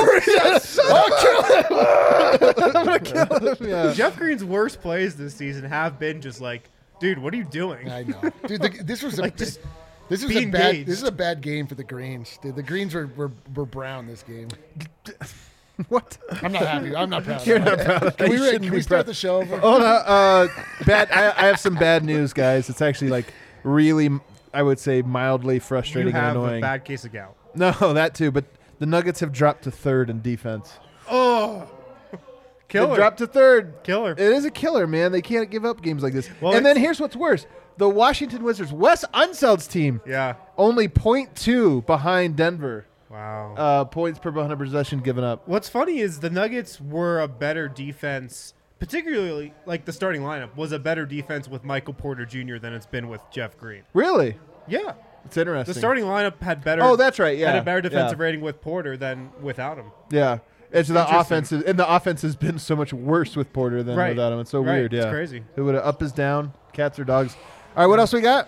I'm gonna kill him. Yeah. Jeff Green's worst plays this season have been just like, dude, what are you doing? I know, dude. The, this was a Like, just this was be a bad engaged. this is a bad game for the Greens. Dude, the Greens were, were, were brown this game. What? I'm not happy. I'm not proud. Of You're that. not proud of Can that. we, You re- shouldn't can be we start proud. the show over? Oh no, uh, bad. I, I have some bad news, guys. It's actually like really, I would say, mildly You frustrating have and a annoying. bad case of gout. No, that too. But the Nuggets have dropped to third in defense. Oh, They killer. dropped to third. Killer. It is a killer, man. They can't give up games like this. Well, and then it's- here's what's worse: the Washington Wizards, Wes Unseld's team, Yeah. only point two behind Denver. Wow. Uh, points per one hundred possession given up. What's funny is the Nuggets were a better defense, particularly like the starting lineup was a better defense with Michael Porter Junior than it's been with Jeff Green. Really, Yeah. it's interesting. The starting lineup had better. Oh, that's right, yeah, Had a better defensive yeah. rating with Porter than without him. Yeah. It's the Interesting. offense, is, and the offense has been so much worse with Porter than Right. without him. It's so Right. weird. It's Yeah, crazy. It would have up is down, cats or dogs. All right, what else we got?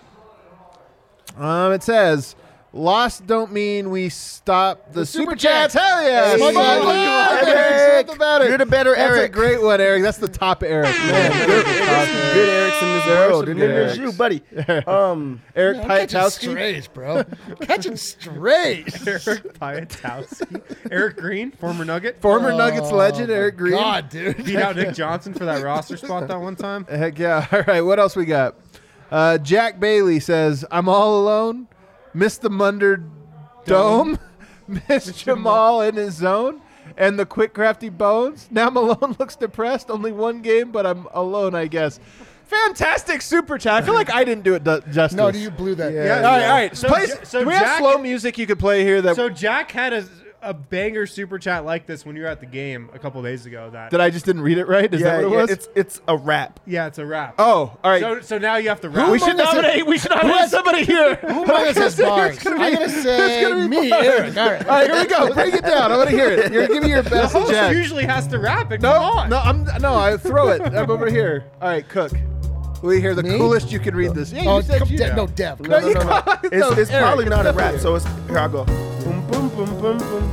Um, it says, "Lost don't mean we stop the, The super, Super chats." Chats. Hell yeah! Hey, Smug Smug Lord. Lord. Eric, something about it. You're the better That's Eric. a great one, Eric. That's the top Eric. Man, Good, top good Erics in this There are world, some and good then there's Erics. you, buddy. Um, Eric I'm catching Piatowski. strays, bro. Catching strays. Eric Piatowski. Eric Green, former Nugget. Former Nuggets legend, Eric Green. God, dude. Beat out Nick Johnson for that roster spot that one time. Heck yeah. All right, what else we got? Uh, Jack Bailey says, "I'm all alone. Miss the Munder Dome. Miss Jamal in his zone. And the quick, crafty Bones. Now Malone looks depressed. Only one game, but I'm alone, I guess." Fantastic super chat. I feel like I didn't do it du- justice. No, you blew that. Yeah. All right, all right. So Play, Ja- so do we have Jack- slow music you could play here? That So Jack had a, a banger super chat like this when you were at the game a couple days ago. That that I just didn't read it right? Is yeah, that what it yeah, was? it's it's a rap. yeah, it's a rap. oh, all right. So, so now you have to rap. we should among us- nominate. We should nominate somebody here. Who among us has bars? I'm gonna be- gonna say gonna be me, bars. Eric. All right. All right, here we go. Break it down. I want to hear it. You're give me your The best, host Jack. usually has to rap it. No, Come on. no, I'm no. I throw it. I'm over here. All right, Cook. We hear the Me? coolest you can read this. Yeah, you Oh, said come, you. De- no, Dev. No, you can't. It's, No, it's Eric, probably not a definitely. rap, so it's here I go. Boom, boom, boom, boom, boom.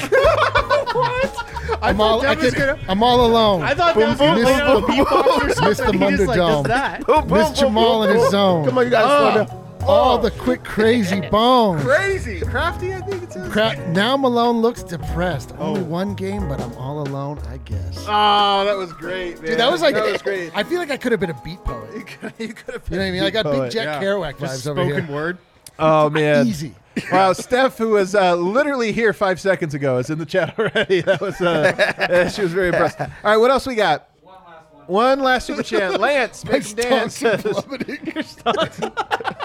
I'm all, I Dev was can, gonna- I'm all alone. I thought that was going to boom, play on a boom, beatbox or something. Mister He just like Munderdome. does that. Boom, boom, Miss boom, Jamal boom, in his boom. zone. Come on, you guys slow down. All the quick, crazy bones. Crazy, crafty. I think it says. Cra- now Malone looks depressed. Only Oh. one game, but I'm all alone, I guess. Oh, that was great, man. Dude, that was like, that was great. I feel like I could have been a beat poet. You could, you could have. You know what I mean? I got big Jack Yeah. Kerouac Just vibes over spoken here. word. Oh man, Easy. Wow, Steph, who was uh, literally here five seconds ago, is in the chat already. That was uh, uh, she was very impressed. All right, what else we got? One last super chat. Lance, My make him dance. stonks are plummeting. Your stonks.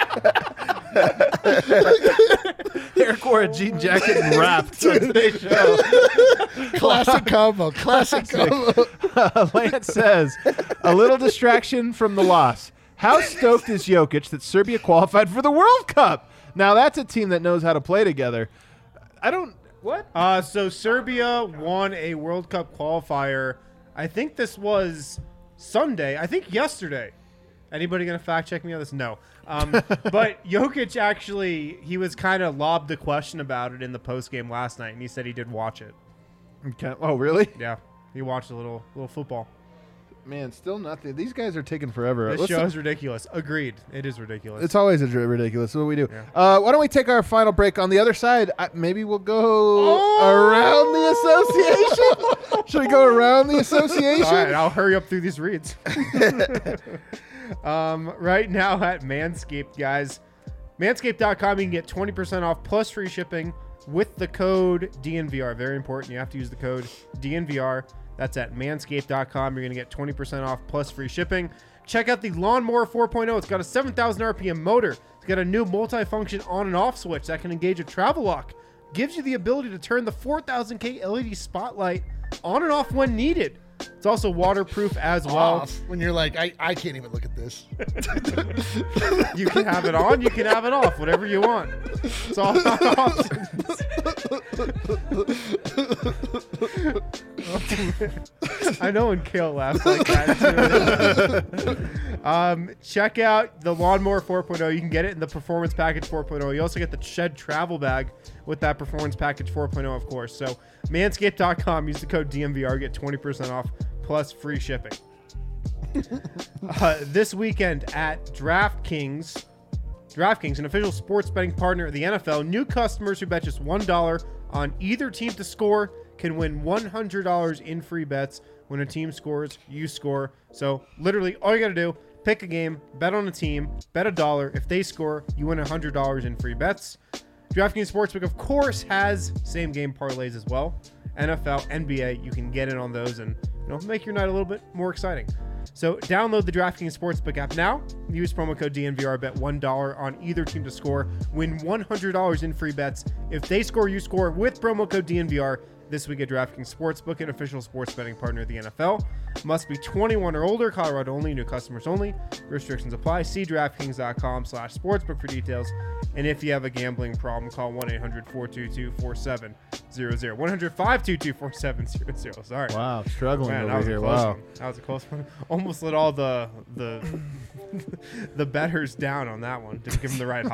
Eric wore a jean jacket and rapped on today's show. Classic combo. Classic combo. Lance says, a little distraction from the loss. How stoked is Jokic that Serbia qualified for the World Cup? Now that's a team that knows how to play together. I don't. What? Uh, so Serbia won a World Cup qualifier. I think this was Sunday. I think yesterday. Anybody gonna fact check me on this? No. Um, but Jokic actually, he was kind of lobbed the question about it in the post game last night, and he said he did watch it. Okay. Oh, really? Yeah, he watched a little little football. Man, still nothing. These guys are taking forever. This Let's- show is ridiculous. Agreed. It is ridiculous. It's always a dr- ridiculous. What we do. Yeah. Uh, why don't we take our final break? On the other side, I, maybe we'll go Oh! around the association. Should we go around the association? All right, I'll hurry up through these reads. um, right now at Manscaped, guys, manscaped dot com, you can get twenty percent off plus free shipping with the code D N V R. Very important. You have to use the code D N V R. That's at manscaped dot com. You're going to get twenty percent off plus free shipping. Check out the Lawnmower four point oh. It's got a seven thousand R P M motor. It's got a new multi-function on and off switch that can engage a travel lock. Gives you the ability to turn the four thousand K L E D spotlight on and off when needed. It's also waterproof as well. Off. When you're like, I, I can't even look at this. You can have it on, you can have it off, whatever you want. It's all options. I know when Kale laughs like that Um, check out the Lawnmower four point oh. You can get it in the Performance Package four point oh. You also get the Shed Travel Bag with that Performance Package four point oh, of course. So manscaped dot com, use the code D M V R, get twenty percent off plus free shipping. uh, this weekend at DraftKings, DraftKings, an official sports betting partner of the N F L, new customers who bet just one dollar on either team to score can win one hundred dollars in free bets. When a team scores, you score. So literally all you got to do, pick a game, bet on a team, bet a dollar. If they score, you win one hundred dollars in free bets. DraftKings Sportsbook, of course, has same game parlays as well. N F L, N B A, you can get in on those and you know make your night a little bit more exciting. So download the DraftKings Sportsbook app now. Use promo code D N V R. Bet one dollar on either team to score. Win one hundred dollars in free bets. If they score, you score with promo code D N V R. This week at DraftKings Sportsbook, an official sports betting partner of the N F L. Must be twenty-one or older. Colorado only. New customers only. Restrictions apply. See DraftKings.com slash sportsbook for details. And if you have a gambling problem, call one eight hundred four two two four seven zero zero. one hundred five two two four seven zero zero. Sorry. Wow, struggling Man, that over was here. a close Wow. one. That was a close one. Almost let all the the the betters down on that one. Didn't give them the right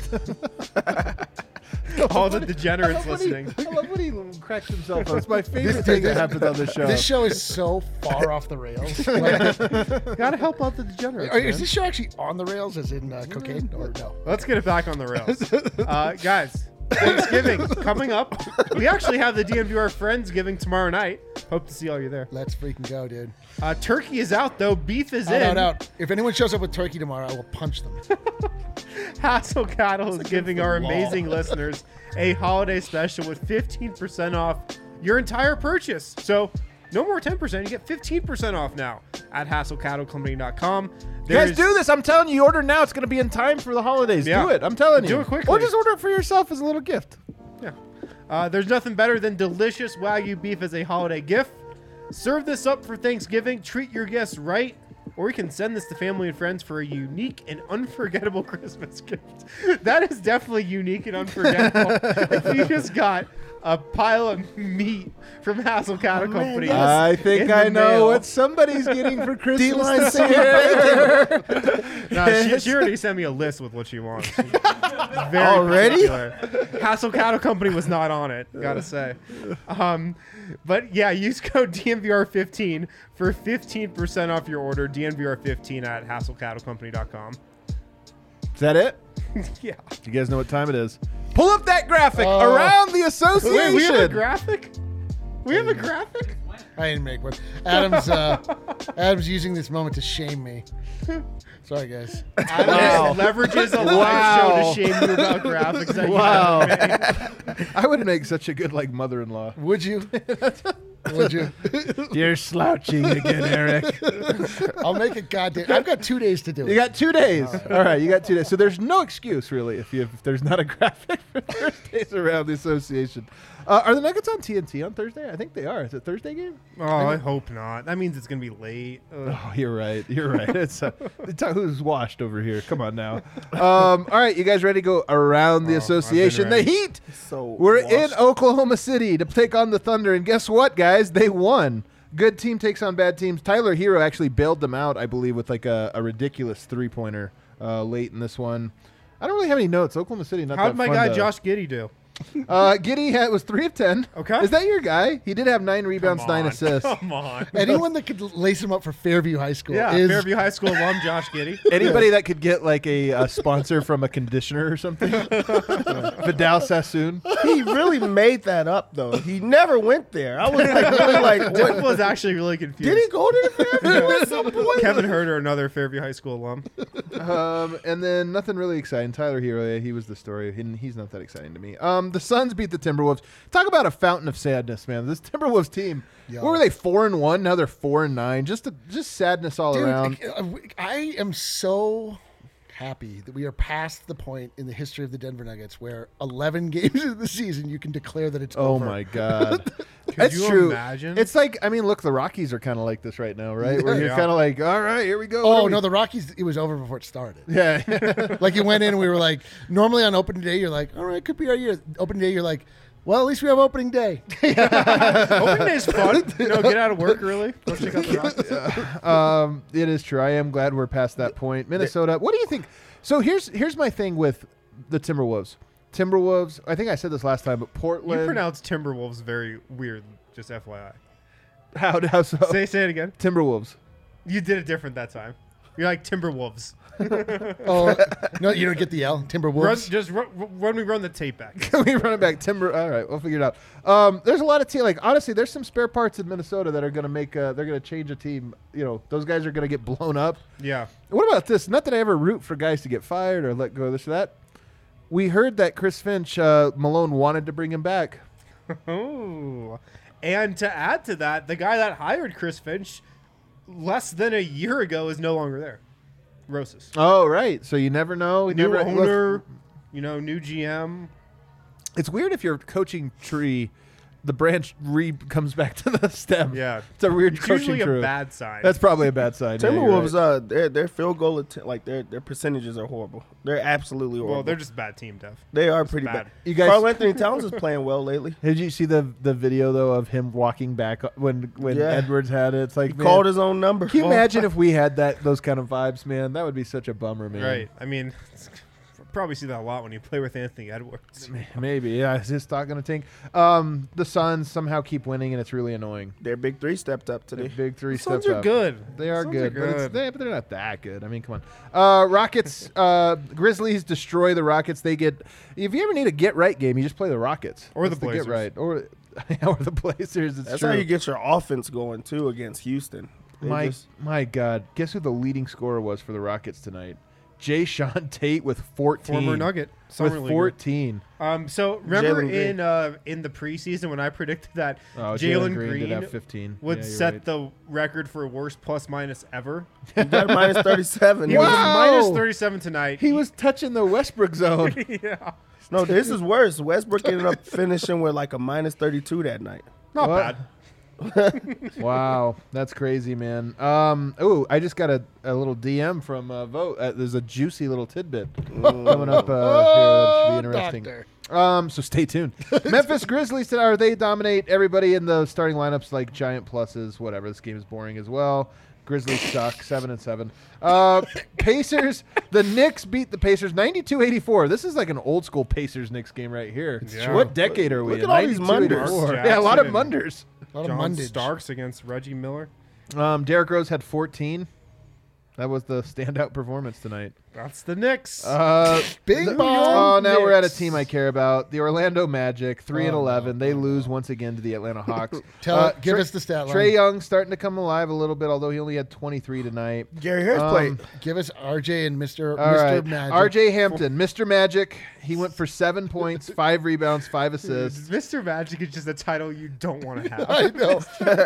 hotline. All the degenerates listening. I love when he cracks himself up. It's my favorite thing that happens on this show. This show is so far off the rails. Like, Gotta help out the degenerates. are- is man. this show actually on the rails, as in uh, cocaine, or no? Let's get it back on the rails. Uh, guys, Thanksgiving coming up. We actually have the D N V R Friendsgiving tomorrow night. Hope to see all you there. Let's freaking go, dude. Uh, turkey is out, though. Beef is Out, in. out, out. If anyone shows up with turkey tomorrow, I will punch them. Hassel Cattle is giving our law. amazing listeners a holiday special with fifteen percent off your entire purchase. So no more ten percent. You get fifteen percent off now at hassel cattle company dot com. You guys do this. I'm telling you, you order now. It's going to be in time for the holidays. Yeah. Do it. I'm telling you. Do it quickly. Or just order it for yourself as a little gift. Yeah. Uh, there's nothing better than delicious Wagyu beef as a holiday gift. Serve this up for Thanksgiving. Treat your guests right. Or you can send this to family and friends for a unique and unforgettable Christmas gift. That is definitely unique and unforgettable. If you just got a pile of meat from Hassel Cattle Oh, man, Company. yes. I think in I the know mail. what somebody's getting for Christmas D-line this summer year. No, she, she already sent me a list with what she wants. She's very Already? particular. Hassel Cattle Company was not on it, gotta say. Um, but yeah, use code D N V R fifteen for fifteen percent off your order. D N V R fifteen at hassel cattle company dot com. Is that it? Yeah. You guys know what time it is. Pull up that graphic Uh, around the association. Wait, we have a graphic? We have a graphic? I didn't make one. Adam's uh, Adam's using this moment to shame me. Sorry, guys. Adam Wow. leverages a Wow. live show to shame you about graphics. That you Wow. haven't made. I would make such a good like mother-in-law. Would you? Would you? You're slouching again, Eric. I'll make it goddamn. I've got two days to do You it. got two days. All right, you got two days. So there's no excuse really if you if there's not a graphic for Thursdays around the association. Uh, are the Nuggets on T N T on Thursday? I think they are. Is it a Thursday game? Oh, I hope not. That means it's going to be late. Ugh. Oh, you're right. You're right. It's uh, it's, uh, who's washed over here. Come on now. Um, all right, you guys ready to go around the Oh, I've been association? The ready. Heat. So We're in washed. Oklahoma City to take on the Thunder, and guess what, guys? They won. Good team takes on bad teams. Tyler Hero actually bailed them out, I believe, with like a, a ridiculous three-pointer uh, late in this one. I don't really have any notes. Oklahoma City, not How that did my fun guy to- Josh Giddey do? Uh, Giddy had, was three of ten. Okay. Is that your guy? He did have nine rebounds, Come nine on. assists. Come on. Anyone that could lace him up for Fairview High School Yeah, is Fairview High School alum Josh Giddey. Anybody that could get like a, a sponsor from a conditioner or something. Vidal Sassoon. He really made that up though. He never went there. I was like, really like, Jeff what? was actually really confused. Did he go to the Fairview at some point? Kevin Herter, another Fairview High School alum. Um, and then nothing really exciting. Tyler Hero, yeah, he was the story. He, he's not that exciting to me. Um, the Suns beat the Timberwolves. Talk about a fountain of sadness, man. This Timberwolves team. Yo. What were they? Four and one. Now they're four and nine. Just a, just sadness all Dude, around. I am so happy that we are past the point in the history of the Denver Nuggets where eleven games into the season you can declare that it's Oh over. my god, Could that's you true. imagine? It's like I mean, look, the Rockies are kind of like this right now, right? Where you're Yeah. kind of like, all right, here we go. What Oh are no, we-" the Rockies. It was over before it started. yeah. Like you went in and we were like, normally on opening day you're like, all right, could be our year. Opening day you're like, Well, at least we have opening day. Opening day is fun. You know, get out of work early. Go check out the Rockets. Um, it is true. I am glad we're past that point. Minnesota. What do you think? So here's here's my thing with the Timberwolves. Timberwolves. I think I said this last time, but Portland. You pronounce Timberwolves very weird. Just F Y I. How how so? Say say it again. Timberwolves. You did it different that time. You're like Timberwolves. Oh no, you don't get the L. Run, Timberwolves. just run, when we run the tape back. Can we run it back? Timber. All right, we'll figure it out. Um, there's a lot of team. Like honestly, there's some spare parts in Minnesota that are going to make. Uh, they're going to change a team. You know, those guys are going to get blown up. Yeah. What about this? Not that I ever root for guys to get fired or let go of this or that. We heard that Chris Finch, uh, Malone wanted to bring him back. Oh, and to add to that, the guy that hired Chris Finch less than a year ago is no longer there. Rosas. Oh, right. So you never know. You New never, owner, you know, new G M. It's weird if your coaching tree, the branch re comes back to the stem. Yeah. It's a weird It's coaching usually tree. a bad sign. That's probably a bad sign. Yeah, you're Timberwolves, right. uh, their their field goal att- like their their percentages are horrible. They're absolutely horrible. well, they're just a bad team, Dev. they are pretty bad. bad. You guys- Karl Anthony Towns is playing well lately. Did you see the the video though of him walking back when when Yeah. Edwards had it? It's like He man, called his own number. Can you Well- imagine if we had that those kind of vibes, man? That would be such a bummer, man. Right. I mean, it's, probably see that a lot when you play with Anthony Edwards. Maybe. Yeah. Is his stock gonna tank? Um, the Suns somehow keep winning, and it's really annoying. Their big three stepped up The today. big three Suns steps are up. good. They are Suns good, are but, it's, good. they, but they're not that good. I mean, come on. Uh, Rockets, uh, Grizzlies destroy the Rockets. They get. If you ever need a get right game, you just play the Rockets Or the That's get Blazers. right, or or the Blazers. It's That's true. how you get your offense going too against Houston. They my just- my God, guess who the leading scorer was for the Rockets tonight? Jay Sean Tate with fourteen. Former Nugget. Summer with leaguer. fourteen. Um, so remember Jalen Green. in uh, in the preseason when I predicted that Oh, Jalen Green, Green did have fifteen. would Yeah, you're set right. the record for worst plus minus ever? He got minus thirty-seven. He Wow. was minus thirty-seven tonight. He was touching the Westbrook zone. yeah, No, this is worse. Westbrook ended up finishing with like a minus thirty-two that night. not What? bad. Wow, that's crazy, man. Um, oh, I just got a, a little D M from uh, Vote. Uh, there's a juicy little tidbit coming up uh, here that should be interesting. Doctor. Um, so stay tuned. Memphis Grizzlies today, are they dominate everybody in the starting lineups like giant pluses, whatever. This game is boring as well. Grizzlies suck, seven and seven. Uh, Pacers, the Knicks beat the Pacers ninety-two eighty-four. This is like an old school Pacers Knicks game right here. Yeah. What decade are we Look in? at all these ninety-two Munders. eighty-four. Mark Yeah, a lot of Jackson and- Munders. A lot of John Mundage. Starks against Reggie Miller. Um, Derrick Rose had fourteen. That was the standout performance tonight. That's the Knicks. Uh, Big the- ball. Oh, now we're at a Knicks. team I care about. The Orlando Magic, three and Oh, eleven. no. They Oh, lose once again to the Atlanta Hawks. Tell Uh, give Trey- us the stat line. Trey Young starting to come alive a little bit, although he only had twenty-three tonight. Gary Harris Um, played. Give us R J and Mister All Mister right, Magic. R J Hampton, Mister Magic. He went for seven points, five rebounds, five assists. Mister Magic is just a title you don't want to have. I know.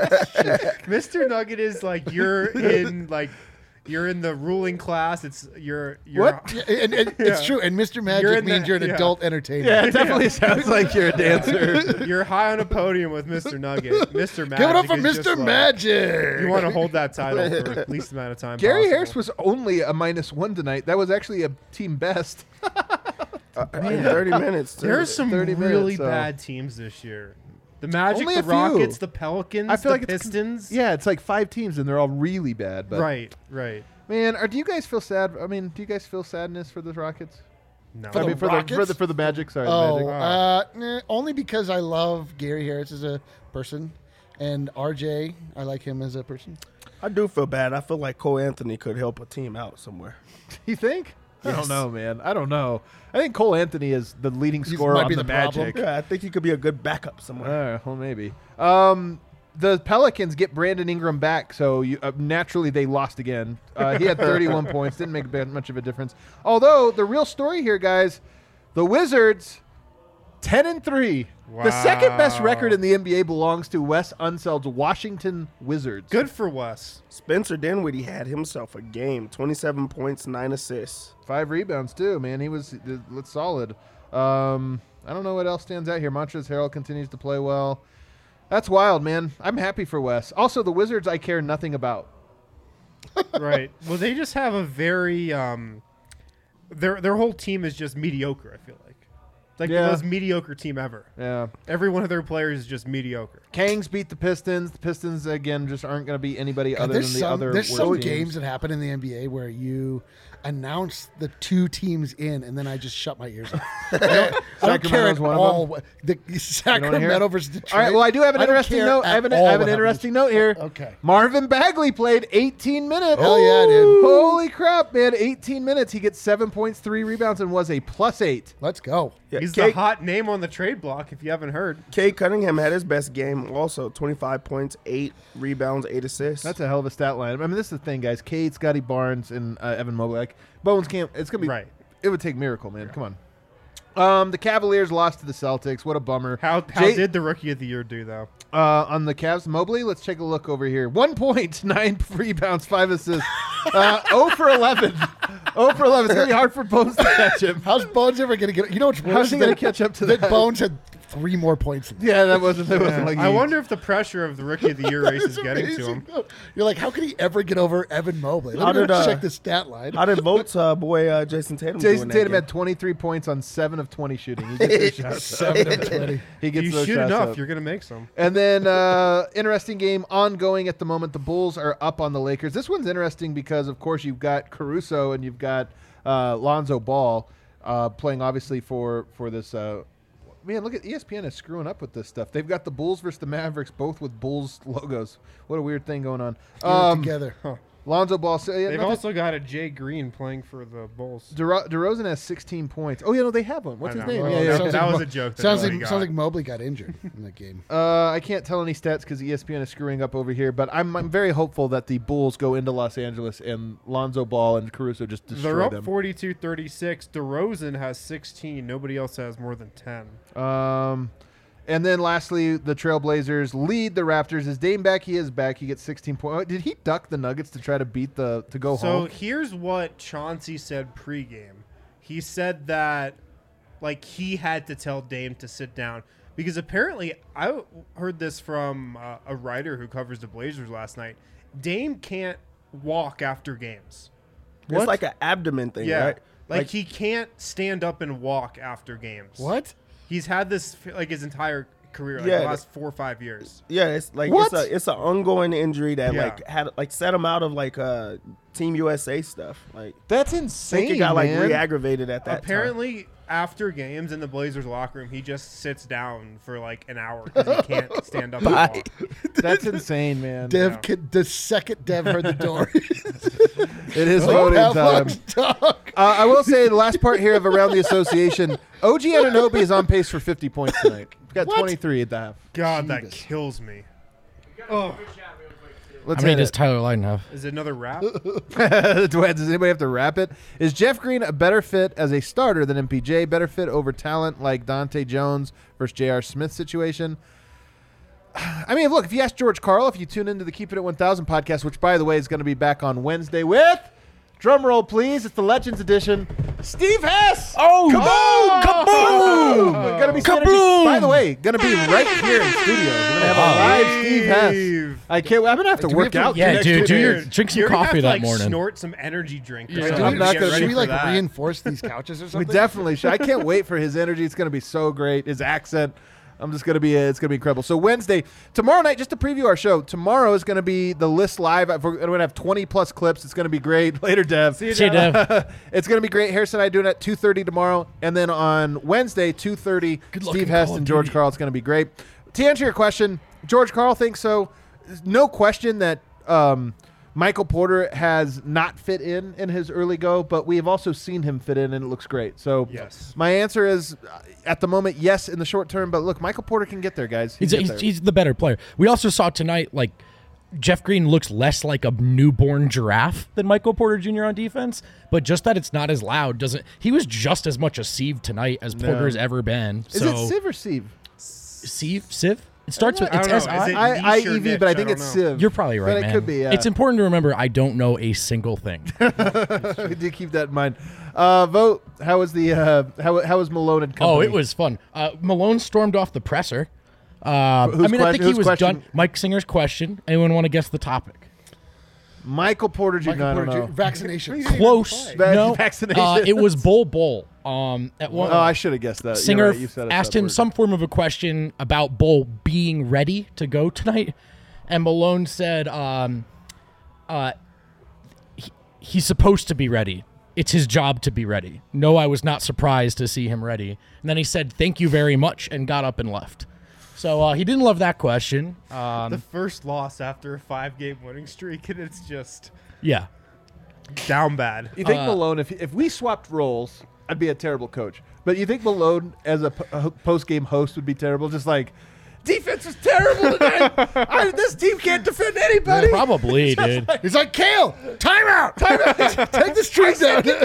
Mister Nugget is like you're in like you're in the ruling class. It's you're you're What? Yeah, and, and it's Yeah. true. And Mister Magic You're in means the- you're an yeah. adult entertainer. Yeah, it definitely sounds like you're a dancer. You're high on a podium with Mister Nugget. Mister Magic. Give it up for is Mister just like- Magic. You want to hold that title for the least amount of time. Gary possible. Harris was only a minus one tonight. That was actually a team best. Uh, in thirty minutes. Too. There's some thirty really minutes, so- bad teams this year. The Magic, Only the a few. Rockets, the Pelicans, I feel the like it's Pistons. Yeah, it's like five teams and they're all really bad. But Right, right. man, are, do you guys feel sad? I mean, do you guys feel sadness for the Rockets? No. For I the mean, for the, for Rockets? the for the Magic. Sorry, the Oh, Magic. uh, nah, only because I love Gary Harris as a person, and R J, I like him as a person. I do feel bad. I feel like Cole Anthony could help a team out somewhere. You think? I Yes. don't know, man. I don't know. I think Cole Anthony is the leading He's- scorer might on be the, the problem. Magic. Yeah, I think he could be a good backup somewhere. Uh, well, maybe. Um, the Pelicans get Brandon Ingram back, so you, uh, naturally they lost again. Uh, he had thirty-one points, didn't make bad- much of a difference. Although the real story here, guys, the Wizards, ten and three. The second best Wow. record in the N B A belongs to Wes Unseld's Washington Wizards. Good for Wes. Spencer Dinwiddie had himself a game. twenty-seven points, nine assists. Five rebounds too, man. He was uh, looked solid. Um, I don't know what else stands out here. Montrezl Harrell continues to play well. That's wild, man. I'm happy for Wes. Also, the Wizards I care nothing about. Right. Well, they just have a very um, their their whole team is just mediocre. I feel like. It's like Yeah. the most mediocre team ever. Yeah. Every one of their players is just mediocre. Kangs beat the Pistons. The Pistons, again, just aren't going to beat anybody God, other there's than the some, other there's worst some teams. games that happen in the N B A where you announce the two teams in, and then I just shut my ears off. I don't, I don't Sacramento's care at one of all. them? What, the hear Sacramento it? versus Detroit. All right, well, I do have an I don't interesting care note. I at have an, I all have an what interesting happens. note here. Okay. Marvin Bagley played eighteen minutes. Hell yeah, dude. Holy crap, man. eighteen minutes. He gets seven points, three rebounds, and was a plus eight. Let's go. Yeah, He's Kate, the hot name on the trade block, if you haven't heard. Kate Cunningham had his best game also. twenty-five points, eight rebounds, eight assists. That's a hell of a stat line. I mean, this is the thing, guys. Cade, Scotty Barnes, and uh, Evan Mobley. Like, Bones can't. It's going to be. Right. It would take miracle, man. Come on. Um, the Cavaliers lost to the Celtics. What a bummer. How how Jay- did the Rookie of the Year do, though? Uh, on the Cavs, Mobley, let's take a look over here. One point, nine rebounds, five assists. Uh, zero for eleven. zero for eleven. It's going to be hard for Bones to catch him. How's Bones ever going to get? You know what's worse? How's he gonna That- catch up to that? that? Bones had three more points. Than Yeah, that wasn't, that wasn't like I he- wonder if the pressure of the Rookie of the Year race is It's getting to amazing, him. though. You're like, how can he ever get over Evan Mobley? How Let me did, go uh, check the stat line. How did Votes uh, boy uh, Jason Tatum do Jason in that Tatum game? had twenty-three points on seven of twenty shooting. He gets those shots. Seven of twenty. He If gets you those shoot shots enough, up. you're going to make some. And then, uh, interesting game ongoing at the moment. The Bulls are up on the Lakers. This one's interesting because, of course, you've got Caruso and you've got uh, Lonzo Ball uh, playing, obviously, for for this. Uh, man, look at E S P N is screwing up with this stuff. They've got the Bulls versus the Mavericks, both with Bulls logos. What a weird thing going on. Get it Um, together. Lonzo Ball. So, yeah, They've nothing- also got a Jay Green playing for the Bulls. DeRo- DeRozan has sixteen points. Oh, yeah, no, they have one. What's I his know. name? Well, yeah, yeah. that- okay. that was Mo- a joke that Sounds nobody like got. sounds like Mobley got injured in that game. Uh, I can't tell any stats because E S P N is screwing up over here, but I'm, I'm very hopeful that the Bulls go into Los Angeles and Lonzo Ball and Caruso just destroy They're up them. forty-two thirty-six. DeRozan has sixteen. Nobody else has more than ten. Um, and then lastly, the Trailblazers lead the Raptors. Is Dame back? He is back. He gets sixteen points. Oh, did he duck the Nuggets to try to beat the to go So home? here's what Chauncey said pregame. He said that, like, he had to tell Dame to sit down because apparently I heard this from uh, a writer who covers the Blazers last night. Dame can't walk after games. What? It's like an abdomen thing, Yeah, right? like, he can't stand up and walk after games. What? He's had this like his entire career, like Yeah. the last four or five years. Yeah, it's like What? it's a it's an ongoing injury that Yeah. like had like set him out of like uh Team U S A stuff. Like That's I insane. think it got like man. re-aggravated at that time. Apparently, after games in the Blazers locker room, he just sits down for like an hour because he can't stand up and Bye. walk. That's insane, man. Dev, Yeah. kid, the second Dev heard the door. It is Oh, voting have time. lunch, dog. Uh, I will say the last part here of Around the Association, O G Anunoby is on pace for fifty points tonight. He's got What? twenty-three at the half. God, that Jesus. kills me. Oh, Let's How many hit does it. Tyler Lydon have? is it another rap? Does anybody have to wrap it? Is Jeff Green a better fit as a starter than M P J? Better fit over talent like Dante Jones versus J R. Smith situation? I mean, look, if you ask George Karl, if you tune into the Keep It at one thousand podcast, which, by the way, is going to be back on Wednesday with, drum roll, please, it's the Legends edition, Steve Hess! Oh, Kaboom! kaboom! We're gonna be Kaboom! synergy- By the way, going to be right here in studio. We're going to have a Wow. live Steve Hess. Steve. I can't. I'm going to have to Do we work have to- out. Yeah, next dude, week. do your drink some You're gonna have coffee to, that like, morning. Snort some energy drink. or Yeah. something I'm to not get gonna- ready Should we for like that. reinforce these couches or We something? definitely should. I can't wait for his energy. It's going to be so great. His accent. I'm just going to be, it's going to be incredible. So Wednesday, tomorrow night, just to preview our show, tomorrow is going to be the list live. We're going to have twenty plus clips. It's going to be great. Later, Dev. See you, See you, Dev. Dev. It's going to be great. Harrison and I doing it at two thirty tomorrow. And then on Wednesday, two thirty, Good luck Steve in Hess Call of and George Duty. Karl. It's going to be great. To answer your question, George Karl thinks so. No question that um, Michael Porter has not fit in in his early go, but we have also seen him fit in, and it looks great. So Yes. my answer is, uh, at the moment, yes, in the short term. But look, Michael Porter can get there, guys. He He's, can get he's, there. he's the better player. We also saw tonight, like, Jeff Green looks less like a newborn giraffe than Michael Porter Junior on defense, but just that it's not as loud doesn't. He was just as much a sieve tonight as No. Porter's ever been. Is so it Civ or Sieve? Sieve? Sieve? It starts with I it's don't S know. Is I. it I, I niche or E V, niche? but I I think don't it's know. Civ. You're probably right, But man. it could be. Yeah. It's important to remember I don't know a single thing. We do keep that in mind. Uh, vote. How was the uh, how how was Malone and company? Oh, it was fun. Uh, Malone stormed off the presser. Uh, I Whose mean, I think question- he whose was question? done. Mike Singer's question. Anyone want to guess the topic? Michael Porter Junior Michael I don't Porter know. Junior Vaccination. Close. Vac- No, vaccinations. uh, it was Bull Bull. Um, at one, Oh, I should have guessed that. You're Singer right, you said it asked him separate. some form of a question about Bull being ready to go tonight, and Malone said, um, uh, he, he's supposed to be ready. It's his job to be ready. No, I was not surprised to see him ready. And then he said, thank you very much, and got up and left. So uh, he didn't love that question. Um, The first loss after a five-game winning streak, and it's just yeah. down bad. You think Uh, Malone, if if we swapped roles, I'd be a terrible coach. But you think Malone as a, p- a post game host would be terrible? Just like, defense is terrible tonight. I, this team can't defend anybody. Probably, dude. He's like, Kale, timeout. Timeout. Take the streak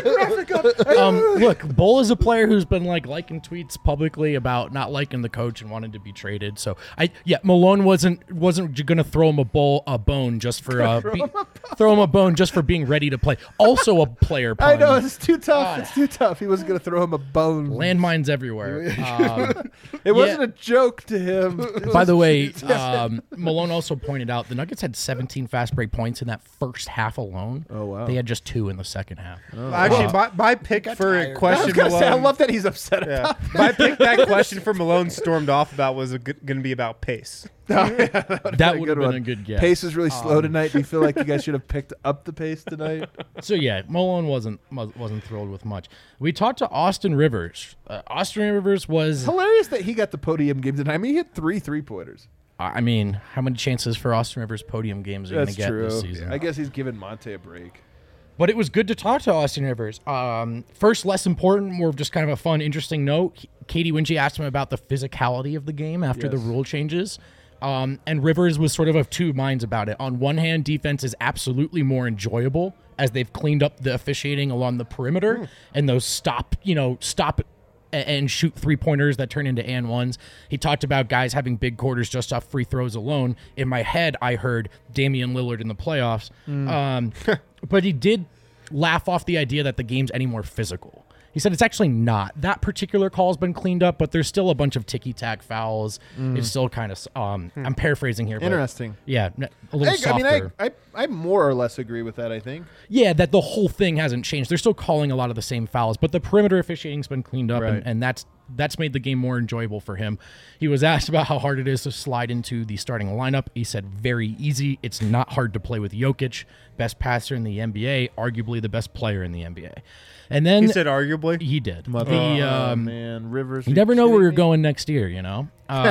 down. um, look, Bull is a player who's been like liking tweets publicly about not liking the coach and wanting to be traded. So I, yeah, Malone wasn't wasn't gonna throw him a bull a bone just for uh, throw, be, him throw him a bone just for being ready to play. Also a player. Pun. I know it's too tough. It's too tough. He wasn't gonna throw him a bone. Landmines everywhere. Um, It wasn't yeah. a joke to him. It By was- the way, um, Malone also pointed out the Nuggets had seventeen fast break points in that first half alone. Oh, wow. They had just two in the second half. Actually, my, my pick for a tired. I question was gonna Malone, say, I love that he's upset yeah, about. my pick that question for Malone stormed off about was going to be about pace. That would have good been one. a good guess. Pace is really slow Um, tonight. Do you feel like you guys should have picked up the pace tonight? So yeah, Malone wasn't was- wasn't thrilled with much. We talked to Austin Rivers. Uh, Austin Rivers was, Hilarious that he got the podium game tonight. I mean, he hit three three pointers. I mean, how many chances for Austin Rivers podium games are you going That's to get true. this season? I guess he's giving Monte a break. But it was good to talk to Austin Rivers. Um, first, less important, more of just kind of a fun, interesting note. Katie Winchie asked him about the physicality of the game after the Yes. rule changes. Um, and Rivers was sort of of two minds about it. On one hand, defense is absolutely more enjoyable as they've cleaned up the officiating along the perimeter and those stop, you know, stop a- and shoot three pointers that turn into and ones. He talked about guys having big quarters just off free throws alone. In my head, I heard Damian Lillard in the playoffs. Um, but he did laugh off the idea that the game's any more physical. He said it's actually not. That particular call's been cleaned up, but there's still a bunch of ticky-tack fouls. It's still kind of, um, I'm paraphrasing here. But Interesting. yeah, n- a little I, I softer. mean, I, I I more or less agree with that. I think. Yeah, that the whole thing hasn't changed. They're still calling a lot of the same fouls, but the perimeter officiating's been cleaned up, Right. and, and that's that's made the game more enjoyable for him. He was asked about how hard it is to slide into the starting lineup. He said, very easy. It's not hard to play with Jokic, best passer in the N B A, arguably the best player in the N B A. And then He said arguably. he did. Mother, The, oh, um, man, Rivers. you are never know where kidding you're me? going next year, you know?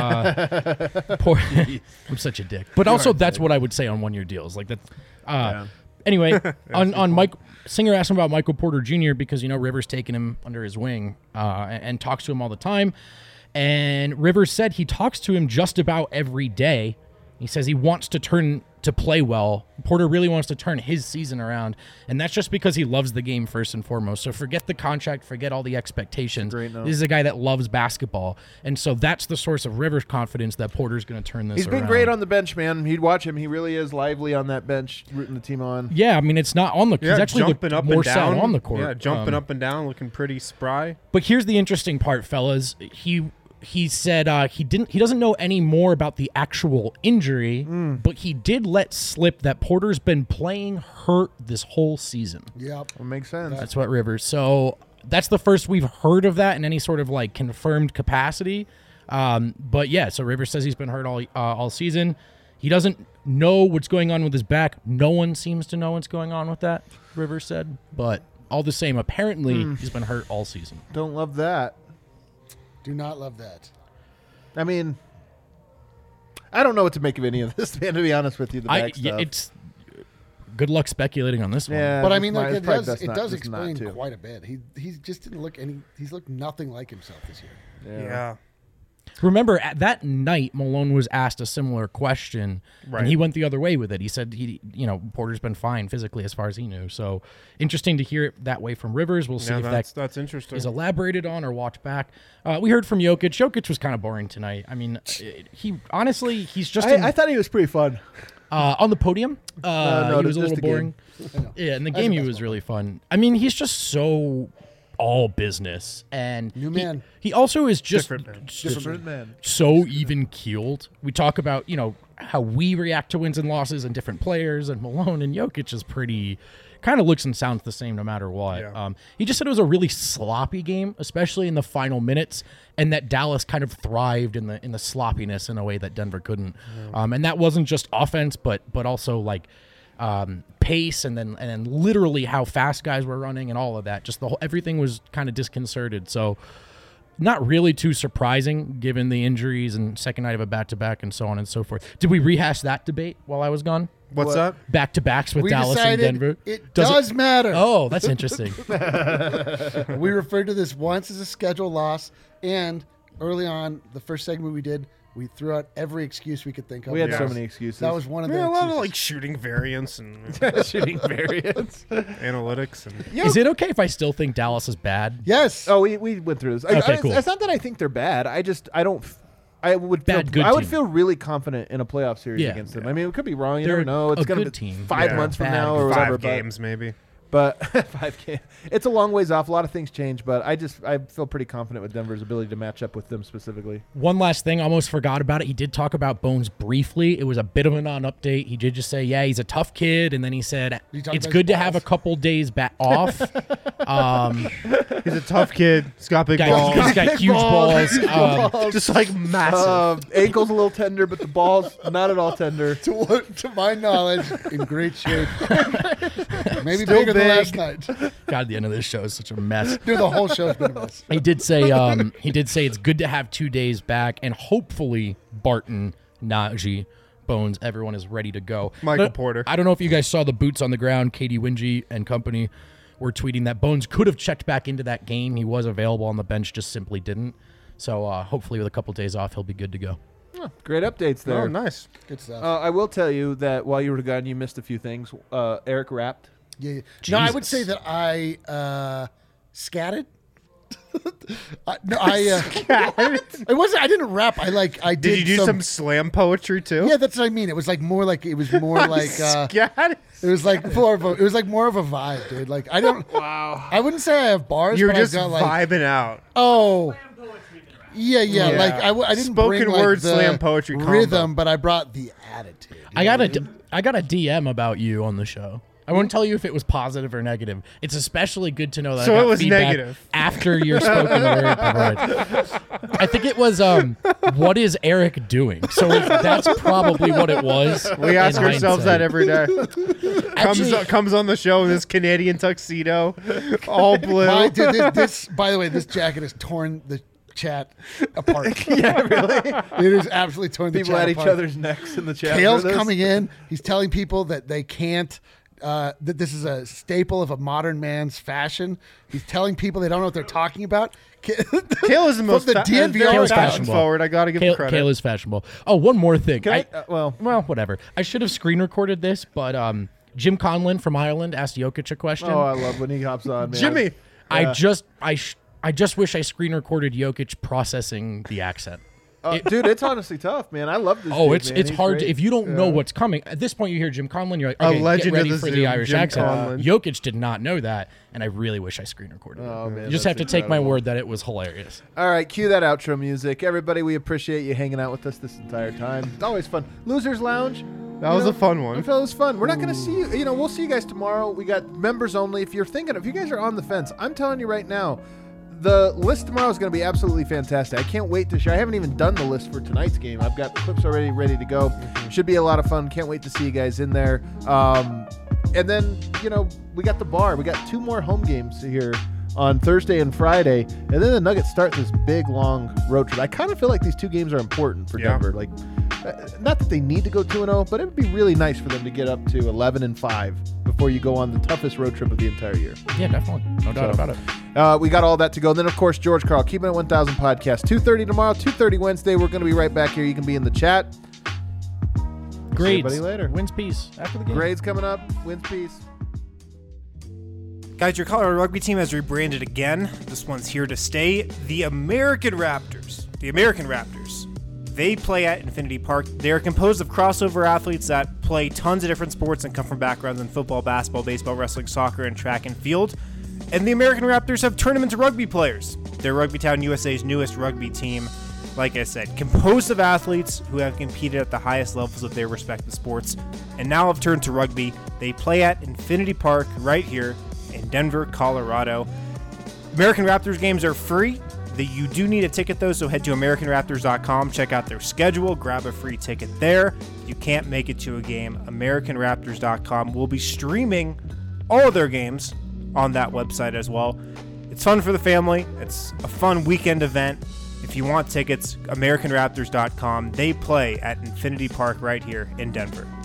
Uh, poor, I'm such a dick. But also, that's what I would say on one-year deals. Like that. Uh, Anyway, on, on Mike, Singer asked him about Michael Porter Junior because, you know, Rivers taking him under his wing uh, and, and talks to him all the time. And Rivers said he talks to him just about every day. He says he wants to turn to play well. Porter really wants to turn his season around, and that's just because he loves the game first and foremost. So forget the contract, forget all the expectations. Great note. This is a guy that loves basketball, and so that's the source of Rivers' confidence that Porter's going to turn this He's around. been great on the bench, man. He'd watch him. He really is lively on that bench, rooting the team on. Yeah, I mean, it's not on the. Yeah, he's actually jumping looked up more and so down on the court. Yeah, jumping Um, up and down, looking pretty spry. But here's the interesting part, fellas. He he said uh, he didn't. He doesn't know any more about the actual injury, but he did let slip that Porter's been playing hurt this whole season. Yep. It makes sense. That's what Rivers. So that's the first we've heard of that in any sort of like confirmed capacity. Um, but yeah, so Rivers says he's been hurt all uh, all season. He doesn't know what's going on with his back. No one seems to know what's going on with that, Rivers said. But all the same, apparently he's been hurt all season. Don't love that. Do not love that. I mean, I don't know what to make of any of this, man. To be honest with you, the I, back yeah, stuff. it's good luck speculating on this one. Yeah. But I it's mean, not- like it's it probably does, best it not- does just not explain to. quite a bit. He he just didn't look any. He's looked nothing like himself this year. Yeah. Remember, at that night, Malone was asked a similar question, Right. and he went the other way with it. He said, "He, you know, Porter's been fine physically as far as he knew." So, interesting to hear it that way from Rivers. We'll see Yeah, if that's, that that's interesting. is elaborated on or watched back. Uh, we heard from Jokic. Jokic was kind of boring tonight. I mean, it- he honestly, he's just in, I, I thought he was pretty fun. uh, on the podium. Uh, no, he was a just little the game. boring. Yeah, in the game he was really fun. I mean, he's just so all business. And New he- man. He, also is just, Different man. just Different man. so even keeled. We talk about, you know, how we react to wins and losses and different players, and Malone and Jokic is pretty kind of looks and sounds the same no matter what. Yeah. Um, he just said it was a really sloppy game, especially in the final minutes, and that Dallas kind of thrived in the in the sloppiness in a way that Denver couldn't. Um, and that wasn't just offense, but but also like um, pace, and then and then literally how fast guys were running and all of that. Just the whole everything was kind of disconcerted. So. Not really too surprising given the injuries and second night of a back-to-back and so on and so forth. Did we rehash that debate while I was gone? What's What? that? Back-to-backs with We Dallas decided and Denver? it Does does, it- matter. Oh, that's interesting. We referred to this once as a schedule loss, and early on, the first segment we did, we threw out every excuse we could think of. We had Yeah. so many excuses. That was one of the Yeah, a lot of excuses. like shooting variants and shooting variants. analytics and Is it okay if I still think Dallas is bad? Yes. Oh, we, we went through this. I- Okay, I- cool. It's not that I think they're bad. I just I don't. f- I would feel, Bad, good I would team. feel really confident in a playoff series Yeah. against them. I mean, we could be wrong. You They're never know. It's a gonna good be team. five Yeah. months from Bad, now or good. whatever. five but- games maybe. But five games. It's a long ways off. A lot of things change, but I just I feel pretty confident with Denver's ability to match up with them specifically. One last thing, I almost forgot about it. He did talk about Bones briefly. It was a bit of a non-update. He did just say, yeah, he's a tough kid, and then he said, you talk it's about good his to have a balls? couple days back off. um, He's a tough kid. He's got big got, balls. he's got huge balls. Um, Just like massive. Um, ankle's a little tender, but the balls not at all tender. to, what- to my knowledge, in great shape. Maybe Still bigger than last big. night. God, the end of this show is such a mess. Dude, the whole show's been a mess. He did say um, he did say it's good to have two days back, and hopefully Barton, Najee, Bones, everyone is ready to go. Michael But Porter. I don't know if you guys saw the boots on the ground. Katie Wingy and company were tweeting that Bones could have checked back into that game. He was available on the bench, just simply didn't. So uh, hopefully with a couple days off, he'll be good to go. Great updates there. Oh, nice. Good stuff. Uh, I will tell you that while you were gone, you missed a few things. Uh, Eric rapped. yeah, yeah. No, I would Jesus. say that I uh, scatted. I, no, I. Uh, it wasn't. I didn't rap. I like. I did. Did you do some, some slam poetry too? Yeah, that's what I mean. It was like more like it was more like uh, God. it was like more of a it was like more of a vibe, dude. Like I don't. Wow. I wouldn't say I have bars. You're but just I've got, like, vibing out. oh. Yeah, yeah, Yeah. Like I, w- I didn't Spoken bring like, word the slam poetry combo. rhythm, but I brought the attitude. you I know got a what d- mean? I got a D M about you on the show. I won't tell you if it was positive or negative. It's especially good to know that So I got it was feedback negative. after your spoken word. Provided. I think it was, um, what is Eric doing? So if that's probably what it was. We ask in ourselves that hindsight. every day. comes Actually- up, comes on the show in this Canadian tuxedo, all blue. My, dude, this, this, by the way, this jacket has torn the chat apart. Yeah, really. It is absolutely torn the People chat at each apart. other's necks in the chat. Kale's for this. coming in. He's telling people that they can't. Uh, that this is a staple of a modern man's fashion. He's telling people they don't know what they're talking about. Kale is the most the fa- D N V R very Kale's fashion fashionable. forward. I got to give him Kale, credit. Kale is fashionable. Oh, one more thing. Can I, I- uh, well, well, whatever. I should have screen recorded this, but um, Jim Conlon from Ireland asked Jokic a question. oh, I love when he hops on, man. Jimmy. I just I sh- I just wish I screen recorded Jokic processing the accent. Uh, dude, it's honestly tough, man. I love this. Oh, dude, it's man. it's He's hard to, great. if you don't know what's coming. At this point, you hear Jim Conlon, you're like, okay, legend get of ready the for the Zoom, Irish Jim accent. Conlon. Jokic did not know that, and I really wish I screen recorded it. Oh, man, you just that's have to take my incredible. word that it was hilarious. All right, cue that outro music. Everybody, we appreciate you hanging out with us this entire time. It's always fun. Losers Lounge. That you was know, a fun I one. felt it was fun. We're not going to see you. You know, we'll see you guys tomorrow. We got members only. If you're thinking, if you guys are on the fence, I'm telling you right now, the list tomorrow is going to be absolutely fantastic. I can't wait to share. I haven't even done the list for tonight's game. I've got clips already ready to go. Should be a lot of fun. Can't wait to see you guys in there. Um, and then, you know, we got the bar. We got two more home games here on Thursday and Friday. And then the Nuggets start this big, long road trip. I kind of feel like these two games are important for Yeah. Denver. Like, uh, not that they need to go two and oh, but it would be really nice for them to get up to eleven and five before you go on the toughest road trip of the entire year. Yeah, definitely, no doubt So, about it. Uh, we got all that to go. And then, of course, George Carl, Keeping It one thousand podcast, two thirty tomorrow, two thirty Wednesday. We're going to be right back here. You can be in the chat. Grades everybody later. Wins peace after the game. Grades coming up. Wins peace. Guys, your Colorado rugby team has rebranded again. This one's here to stay. The American Raptors. The American Raptors. They play at Infinity Park. They are composed of crossover athletes that play tons of different sports and come from backgrounds in football, basketball, baseball, wrestling, soccer, and track and field. And the American Raptors have tournament rugby players. They're Rugbytown U S A's newest rugby team. Like I said, composed of athletes who have competed at the highest levels of their respective sports and now have turned to rugby. They play at Infinity Park right here in Denver, Colorado. American Raptors games are free. The, you do need a ticket though, so head to American Raptors dot com, check out their schedule, grab a free ticket there. If you can't make it to a game, American Raptors dot com will be streaming all of their games on that website as well. It's fun for the family. It's a fun weekend event. If you want tickets, American Raptors dot com. They play at Infinity Park right here in Denver.